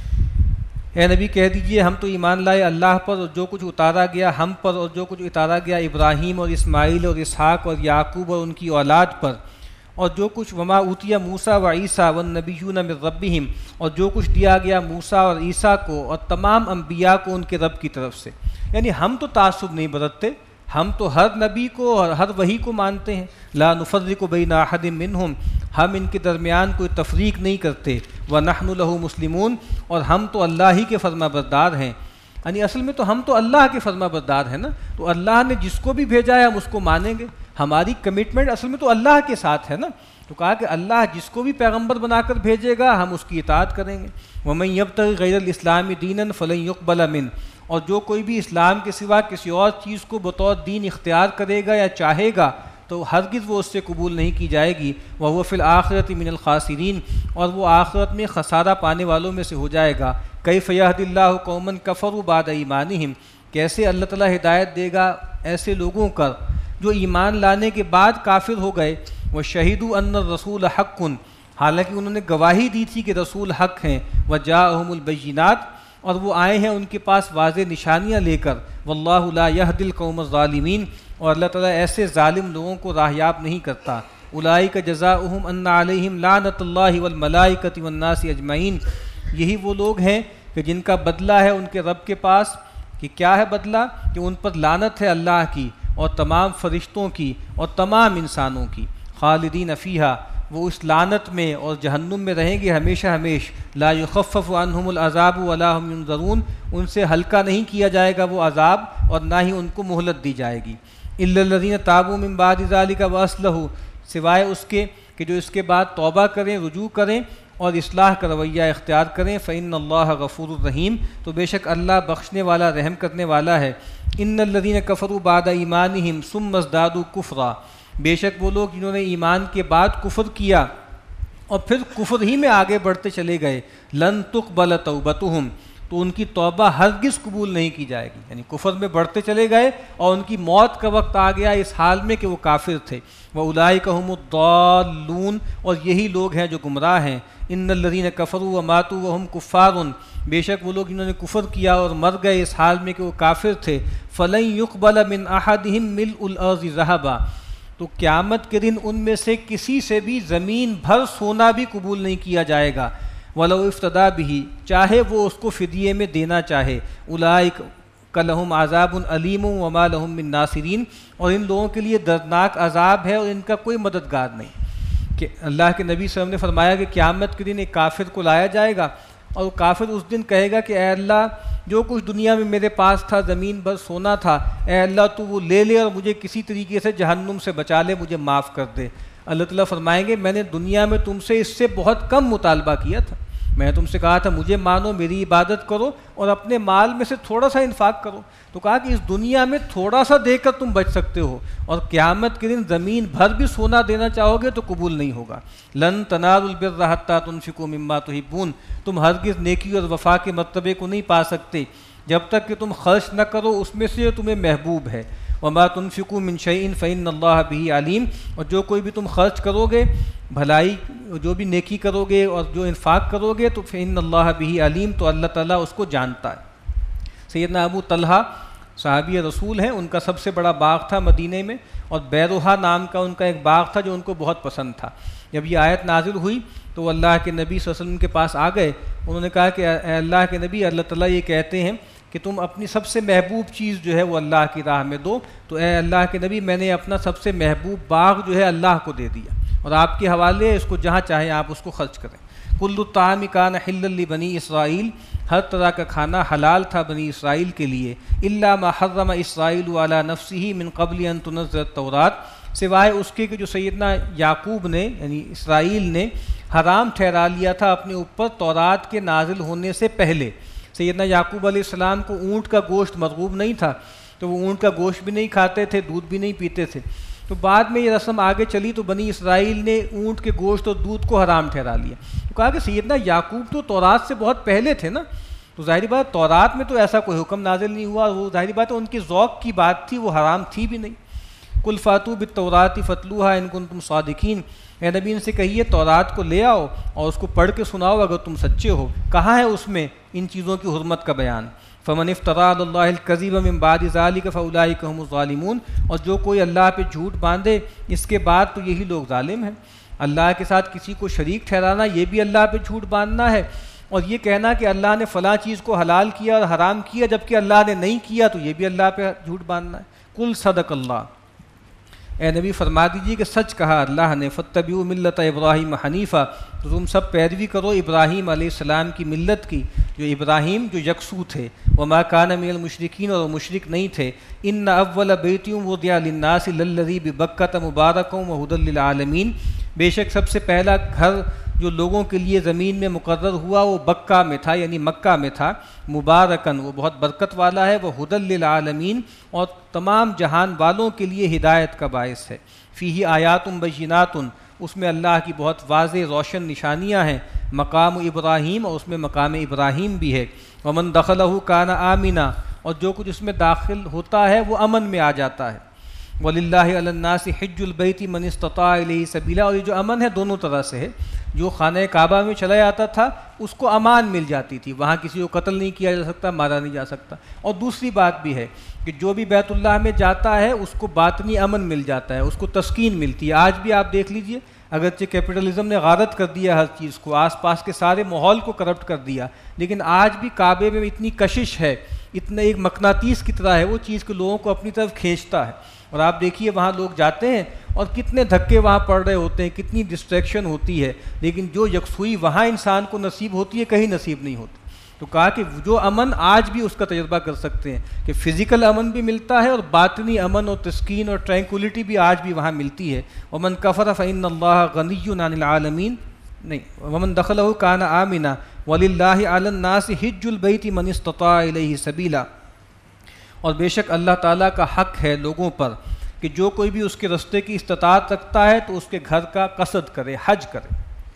اے نبی کہہ دیجئے ہم تو ایمان لائے اللہ پر اور جو کچھ اتارا گیا ہم پر اور جو کچھ اتارا گیا ابراہیم اور اسماعیل اور اسحاق اور یعقوب اور ان کی اولاد پر، اور جو کچھ وما اوتیا موسیٰ و عیسیٰ والنبیون من ربہم، اور جو کچھ دیا گیا موسیٰ اور عیسیٰ کو اور تمام انبیاء کو ان کے رب کی طرف سے۔ یعنی ہم تو تعصب نہیں برتتے، ہم تو ہر نبی کو اور ہر وحی کو مانتے ہیں۔ لا نفرق بین احد منہم، ہم ان کے درمیان کوئی تفریق نہیں کرتے۔ ونحن لہ مسلمون، اور ہم تو اللہ ہی کے فرما بردار ہیں۔ یعنی اصل میں تو ہم تو اللہ کے فرما بردار ہیں نا، تو اللہ نے جس کو بھی بھیجا ہے ہم اس کو مانیں گے۔ ہماری کمٹمنٹ اصل میں تو اللہ کے ساتھ ہے نا، تو کہا کہ اللہ جس کو بھی پیغمبر بنا کر بھیجے گا ہم اس کی اطاعت کریں گے۔ وَمَن يَبْتَغِ غَيْرَ الْإِسْلَامِ دِينًا فَلَن يُقْبَلَ مِنْهُ، اور جو کوئی بھی اسلام کے سوا کسی اور چیز کو بطور دین اختیار کرے گا یا چاہے گا تو ہرگز وہ اس سے قبول نہیں کی جائے گی۔ وَهُوَ فِي الْآخِرَةِ مِنَ الْخَاسِرِينَ، اور وہ آخرت میں خسارہ پانے والوں میں سے ہو جائے گا۔ كَيْفَ يَهْدِي اللَّهُ قَوْمًا كَفَرُوا بَعْدَ إِيمَانِهِمْ، کیسے اللہ تعالیٰ ہدایت دے گا ایسے لوگوں کا جو ایمان لانے کے بعد کافر ہو گئے۔ وَشَهِدُوا أَنَّ الرَّسُولَ حَقٌّ، حالانکہ انہوں نے گواہی دی تھی کہ رسول حق ہیں۔ وَجَاءَهُمُ الْبَيِّنَاتُ، اور وہ آئے ہیں ان کے پاس واضح نشانیاں لے کر۔ وَاللَّهُ لَا يَهْدِي الْقَوْمَ الظَّالِمِينَ، اور اللہ تعالیٰ ایسے ظالم لوگوں کو راہیاب نہیں کرتا۔ أُولَٰئِكَ جَزَاؤُهُمْ أَنَّ عَلَيْهِمْ لَعْنَةُ اللَّهِ وَالْمَلَائِكَةِ وَالنَّاسِ أَجْمَعِينَ، یہی وہ لوگ ہیں کہ جن کا بدلہ ہے ان کے رب کے پاس۔ کہ کیا ہے بدلہ؟ کہ ان پر لعنت ہے اللہ کی اور تمام فرشتوں کی اور تمام انسانوں کی۔ خالدین فیہا، وہ اس لعنت میں اور جہنم میں رہیں گے ہمیشہ ہمیش. لا یخفف عنہم العذاب ولا هم ینظرون، ان سے ہلکا نہیں کیا جائے گا وہ عذاب اور نہ ہی ان کو مہلت دی جائے گی. الا الذین تابوا من بعد ذلک واصلحوا، سوائے اس کے کہ جو اس کے بعد توبہ کریں، رجوع کریں اور اصلاح کا رویہ اختیار کریں. فإن اللہ غفور الرحیم، تو بے شک اللہ بخشنے والا رحم کرنے والا ہے. ان الذین کفروا بعد ایمانہم ثم ازدادوا کفرا، بے شک وہ لوگ جنہوں نے ایمان کے بعد کفر کیا اور پھر کفر ہی میں آگے بڑھتے چلے گئے. لن تقبل توبتہم، تو ان کی توبہ ہرگز قبول نہیں کی جائے گی. یعنی کفر میں بڑھتے چلے گئے اور ان کی موت کا وقت آ گیا اس حال میں کہ وہ کافر تھے. وَأُولَٰئِكَ هُمُ الضَّالُّونَ، اور یہی لوگ ہیں جو گمراہ ہیں. ان الذین کفروا وماتوا وهم کفار، بے شک وہ لوگ جنہوں نے کفر کیا اور مر گئے اس حال میں کہ وہ کافر تھے. فَلَن يُقْبَلَ مِنْ أَحَدِهِمْ مِلْءُ الْأَرْضِ ذَهَبًا، تو قیامت کے دن ان میں سے کسی سے بھی زمین بھر سونا بھی قبول نہیں کیا جائے گا. وَلَوْ اِفْتَدَىٰ بِهِ، چاہے وہ اس کو فدیے میں دینا چاہے. أُولَٰئِكَ لَهُمْ عَذَابٌ أَلِيمٌ وَمَا لَهُم مِّن نَاصِرِينَ، اور ان لوگوں کے لیے دردناک عذاب ہے اور ان کا کوئی مددگار نہیں. کہ اللہ کے نبی صلی اللہ علیہ وسلم نے فرمایا کہ قیامت کے دن ایک کافر کو لایا جائے گا اور کافر اس دن کہے گا کہ اے اللہ، جو کچھ دنیا میں میرے پاس تھا زمین بھر سونا تھا، اے اللہ تو وہ لے لے اور مجھے کسی طریقے سے جہنم سے بچا لے، مجھے معاف کر دے. اللہ تعالیٰ فرمائیں گے میں نے دنیا میں تم سے اس سے بہت کم مطالبہ کیا تھا، میں نے تم سے کہا تھا مجھے مانو، میری عبادت کرو اور اپنے مال میں سے تھوڑا سا انفاق کرو. تو کہا کہ اس دنیا میں تھوڑا سا دے کر تم بچ سکتے ہو اور قیامت کے دن زمین بھر بھی سونا دینا چاہو گے تو قبول نہیں ہوگا. لن تنالوا البر حتى تنفقوا مما تحبون، تم ہرگز نیکی اور وفا کے مرتبے کو نہیں پا سکتے جب تک کہ تم خرچ نہ کرو اس میں سے جو تمہیں محبوب ہے. وما تنفقوا من شيء فإن الله به عليم، اور جو کوئی بھی تم خرچ کرو گے، بھلائی جو بھی نیکی کرو گے اور جو انفاق کرو گے تو فإن الله به عليم، تو اللہ تعالیٰ اس کو جانتا ہے. سیدنا ابو طلحہ صحابی رسول ہیں، ان کا سب سے بڑا باغ تھا مدینہ میں اور بیروہا نام کا ان کا ایک باغ تھا جو ان کو بہت پسند تھا. جب یہ آیت نازل ہوئی تو وہ اللہ کے نبی صلی اللہ علیہ وسلم کے پاس آ گئے. انہوں نے کہا کہ اے اللہ کے نبی، اللہ تعالیٰ یہ کہتے ہیں کہ تم اپنی سب سے محبوب چیز جو ہے وہ اللہ کی راہ میں دو، تو اے اللہ کے نبی میں نے اپنا سب سے محبوب باغ جو ہے اللہ کو دے دیا اور آپ کے حوالے ہے، اس کو جہاں چاہیں آپ اس کو خرچ کریں. کل الطعام کان حلا لبنی اسرائیل، ہر طرح کا کھانا حلال تھا بنی اسرائیل کے لیے. الا ما حرم اسرائیل علی نفسہ من قبل ان تنزل التوراۃ، سوائے اس کے کہ جو سیدنا یعقوب نے یعنی اسرائیل نے حرام ٹھہرا لیا تھا اپنے اوپر تورات کے نازل ہونے سے پہلے. سیدنا یعقوب علیہ السلام کو اونٹ کا گوشت مرغوب نہیں تھا، تو وہ اونٹ کا گوشت بھی نہیں کھاتے تھے، دودھ بھی نہیں پیتے تھے. تو بعد میں یہ رسم آگے چلی تو بنی اسرائیل نے اونٹ کے گوشت اور دودھ کو حرام ٹھہرا لیا. تو کہا کہ سیدنا یعقوب تو تورات سے بہت پہلے تھے نا، تو ظاہری بات تورات میں تو ایسا کوئی حکم نازل نہیں ہوا، اور وہ ظاہری بات ہے ان کی ذوق کی بات تھی، وہ حرام تھی بھی نہیں. قل فاتوا بالتوراۃ فاتلوها ان کنتم صادقین، اے نبی ان سے کہیے تورات کو لے آؤ اور اس کو پڑھ کے سناؤ اگر تم سچے ہو. کہاں ہے اس میں ان چیزوں کی حرمت کا بیان؟ فمن افترى علی اللہ الکذب من بعد ذلک فاولئک هم الظالمون، اور جو کوئی اللہ پہ جھوٹ باندھے اس کے بعد تو یہی لوگ ظالم ہیں. اللہ کے ساتھ کسی کو شریک ٹھہرانا یہ بھی اللہ پہ جھوٹ باندھنا ہے، اور یہ کہنا کہ اللہ نے فلاں چیز کو حلال کیا اور حرام کیا جبکہ اللہ نے نہیں کیا تو یہ بھی اللہ پہ جھوٹ باندھنا ہے. قل صدق اللہ، اے نبی فرما دیجیے کہ سچ کہا اللہ نے. فاتبعوا ملت ابراہیم حنیفہ، تو تم سب پیروی کرو ابراہیم علیہ السلام کی ملت کی، جو ابراہیم جو یکسو تھے. وما کان من المشرکین، اور وہ مشرک نہیں تھے. ان اول بیت وضع للناس للذی ببکۃ مبارک وہدی للعالمین، بے شک سب سے پہلا گھر جو لوگوں کے لیے زمین میں مقرر ہوا وہ بکہ میں تھا، یعنی مکہ میں تھا. مبارکن، وہ بہت برکت والا ہے. وہ ہدی للعالمین، اور تمام جہان والوں کے لیے ہدایت کا باعث ہے. فیہ آیات بینات، اس میں اللہ کی بہت واضح روشن نشانیاں ہیں. مقام ابراہیم، اور اس میں مقام ابراہیم بھی ہے. ومن دخلہ کان آمنا، اور جو کچھ اس میں داخل ہوتا ہے وہ امن میں آ جاتا ہے. وَلِلَّهِ عَلَى النَّاسِ حِجُّ الْبَيْتِ مَنِ اسْتَطَاعَ إِلَيْهِ سَبِيلًا، اور یہ جو امن ہے دونوں طرح سے ہے. جو خانہ کعبہ میں چلا جاتا تھا اس کو امان مل جاتی تھی، وہاں کسی کو قتل نہیں کیا جا سکتا، مارا نہیں جا سکتا. اور دوسری بات بھی ہے کہ جو بھی بیت اللہ میں جاتا ہے اس کو باطنی امن مل جاتا ہے، اس کو تسکین ملتی ہے. آج بھی آپ دیکھ لیجئے، اگرچہ کیپٹلزم نے غارت کر دیا ہر چیز کو، آس پاس کے سارے ماحول کو کرپٹ کر دیا، لیکن آج بھی کعبے میں اتنی کشش ہے، اتنا ایک مقناطیس کی طرح ہے وہ چیز کہ لوگوں کو اپنی طرف کھینچتا ہے. اور آپ دیکھیے وہاں لوگ جاتے ہیں اور کتنے دھکے وہاں پڑ رہے ہوتے ہیں، کتنی ڈسٹریکشن ہوتی ہے، لیکن جو یکسوئی وہاں انسان کو نصیب ہوتی ہے کہیں نصیب نہیں ہوتی۔ تو کہا کہ جو امن آج بھی اس کا تجربہ کر سکتے ہیں کہ فزیکل امن بھی ملتا ہے اور باطنی امن اور تسکین اور ٹرینکولیٹی بھی آج بھی وہاں ملتی ہے۔ ومن کفر فإن اللہ غنی عن العالمین، نہیں، ومن دخلہ کان آمنا وللہ علی الناس حج البیت من استطاع الیہ سبیلا، اور بے شک اللہ تعالیٰ کا حق ہے لوگوں پر کہ جو کوئی بھی اس کے رستے کی استطاعت رکھتا ہے تو اس کے گھر کا قصد کرے، حج کرے۔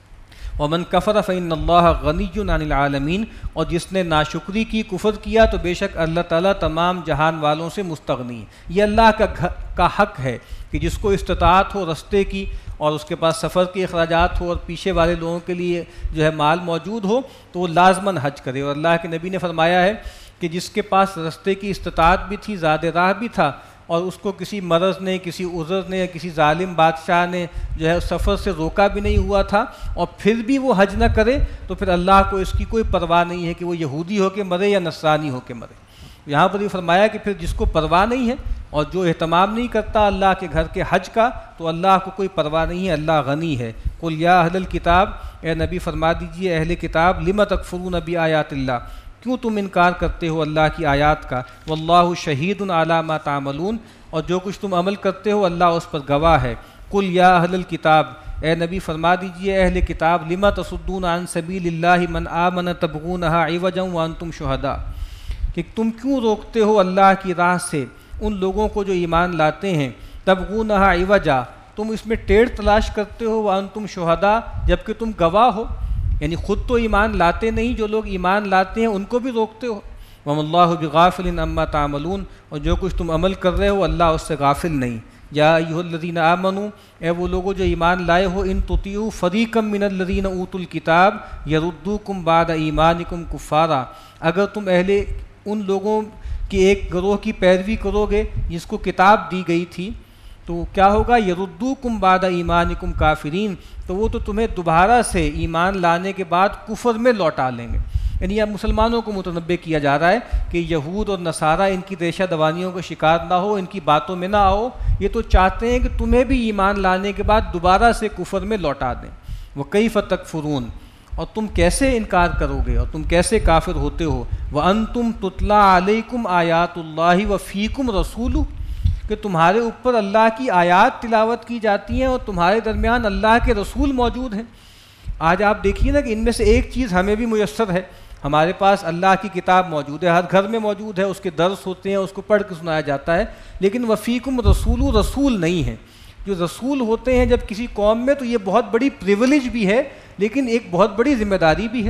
ومن کفر فإن اللہ غنی عن العالمین، اور جس نے ناشکری کی، کفر کیا، تو بے شک اللہ تعالیٰ تمام جہان والوں سے مستغنی ہے۔ یہ اللہ کا کا حق ہے کہ جس کو استطاعت ہو رستے کی اور اس کے پاس سفر کے اخراجات ہو اور پیچھے والے لوگوں کے لیے جو ہے مال موجود ہو تو وہ لازماً حج کرے۔ اور اللہ کے نبی نے فرمایا ہے کہ جس کے پاس رستے کی استطاعت بھی تھی، زاد راہ بھی تھا، اور اس کو کسی مرض نے، کسی عذر نے یا کسی ظالم بادشاہ نے جو ہے سفر سے روکا بھی نہیں ہوا تھا، اور پھر بھی وہ حج نہ کرے، تو پھر اللہ کو اس کی کوئی پرواہ نہیں ہے کہ وہ یہودی ہو کے مرے یا نصرانی ہو کے مرے۔ یہاں پر یہ فرمایا کہ پھر جس کو پرواہ نہیں ہے اور جو اہتمام نہیں کرتا اللہ کے گھر کے حج کا، تو اللہ کو کوئی پرواہ نہیں ہے، اللہ غنی ہے۔ قل یا اہل الکتاب، اے نبی فرما دیجئے اہل کتاب، لم تکفرون بآیات اللہ، کیوں تم انکار کرتے ہو اللہ کی آیات کا، واللہ شہید علی ما تعملون، اور جو کچھ تم عمل کرتے ہو اللہ اس پر گواہ ہے۔ قل یا اہل الکتاب، اے نبی فرما دیجئے اہل کتاب، لم تصدون عن سبیل اللہ من آمن تبغونہا عوجا وانتم شہداء، کہ تم کیوں روکتے ہو اللہ کی راہ سے ان لوگوں کو جو ایمان لاتے ہیں، تبغونہا عوجا، تم اس میں ٹیڑھ تلاش کرتے ہو، وانتم شہداء، جبکہ تم گواہ ہو، یعنی خود تو ایمان لاتے نہیں، جو لوگ ایمان لاتے ہیں ان کو بھی روکتے ہو۔ وَمَا اللَّهُ بِغَافِلٍ عَمَّا تَعْمَلُونَ، اور جو کچھ تم عمل کر رہے ہو اللہ اس سے غافل نہیں۔ یا ایھا الذین آمنوا، اے وہ لوگوں جو ایمان لائے ہو، ان تطیعوا فریقا من الذین اوتوا الکتاب یردوکم بعد ایمانکم کفارا، اگر تم اہل ان لوگوں کی ایک گروہ کی پیروی کرو گے جس کو کتاب دی گئی تھی، تو کیا ہوگا؟ یردوکم بعد ایمانکم کافرین، تو وہ تو تمہیں دوبارہ سے ایمان لانے کے بعد کفر میں لوٹا لیں گے۔ یعنی اب مسلمانوں کو متنبہ کیا جا رہا ہے کہ یہود اور نصارہ ان کی ریشہ دوانیوں کا شکار نہ ہو، ان کی باتوں میں نہ آؤ، یہ تو چاہتے ہیں کہ تمہیں بھی ایمان لانے کے بعد دوبارہ سے کفر میں لوٹا دیں۔ وَکَیْفَ تَکْفُرُونَ، اور تم کیسے انکار کرو گے اور تم کیسے کافر ہوتے ہو، وَأَنْتُمْ تُتْلَىٰ عَلَيْكُمْ آیَاتُ اللَّهِ وَفِيكُمْ رَسُولُهُ، کہ تمہارے اوپر اللہ کی آیات تلاوت کی جاتی ہیں اور تمہارے درمیان اللہ کے رسول موجود ہیں۔ آج آپ دیکھیے نا کہ ان میں سے ایک چیز ہمیں بھی میسر ہے، ہمارے پاس اللہ کی کتاب موجود ہے، ہر گھر میں موجود ہے، اس کے درس ہوتے ہیں، اس کو پڑھ کے سنایا جاتا ہے، لیکن وفیکم رسول رسول نہیں ہے۔ جو رسول ہوتے ہیں جب کسی قوم میں تو یہ بہت بڑی پریویلیج بھی ہے، لیکن ایک بہت بڑی ذمہ داری بھی ہے۔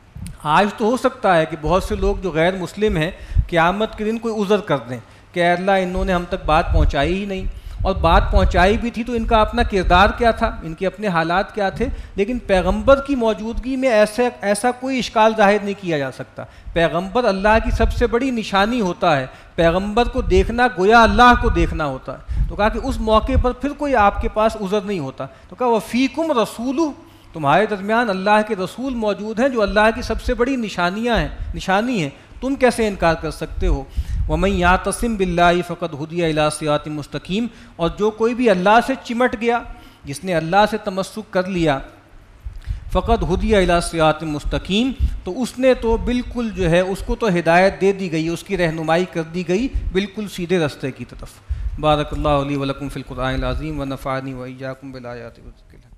آج تو ہو سکتا ہے کہ بہت سے لوگ جو غیر مسلم ہیں قیامت کے دن کوئی عذر کر دیں کہ اے اللہ انہوں نے ہم تک بات پہنچائی ہی نہیں، اور بات پہنچائی بھی تھی تو ان کا اپنا کردار کیا تھا، ان کے اپنے حالات کیا تھے، لیکن پیغمبر کی موجودگی میں ایسا ایسا کوئی اشکال ظاہر نہیں کیا جا سکتا۔ پیغمبر اللہ کی سب سے بڑی نشانی ہوتا ہے، پیغمبر کو دیکھنا گویا اللہ کو دیکھنا ہوتا ہے، تو کہا کہ اس موقع پر پھر کوئی آپ کے پاس عذر نہیں ہوتا، تو کہا وَفِيكُمْ رَسُولُهُ، تمہارے درمیان اللہ کے رسول موجود ہیں جو اللہ کی سب سے بڑی نشانیاں ہیں نشانی ہیں، تم کیسے انکار کر سکتے ہو؟ وَمَن يَعْتَصِم بِاللَّهِ فَقَدْ هُدِيَ إِلَىٰ صِرَاطٍ مُسْتَقِيمٍ، اور جو کوئی بھی اللہ سے چمٹ گیا، جس نے اللہ سے تمسک کر لیا، فقد ہدیہ الی صراط مستقیم، تو اس نے تو بالکل جو ہے اس کو تو ہدایت دے دی گئی، اس کی رہنمائی کر دی گئی بالکل سیدھے رستے کی طرف۔ بارک اللہ علی ولکم فی القرآن العظیم ونفعنی وإیاکم بالآیات والذکر۔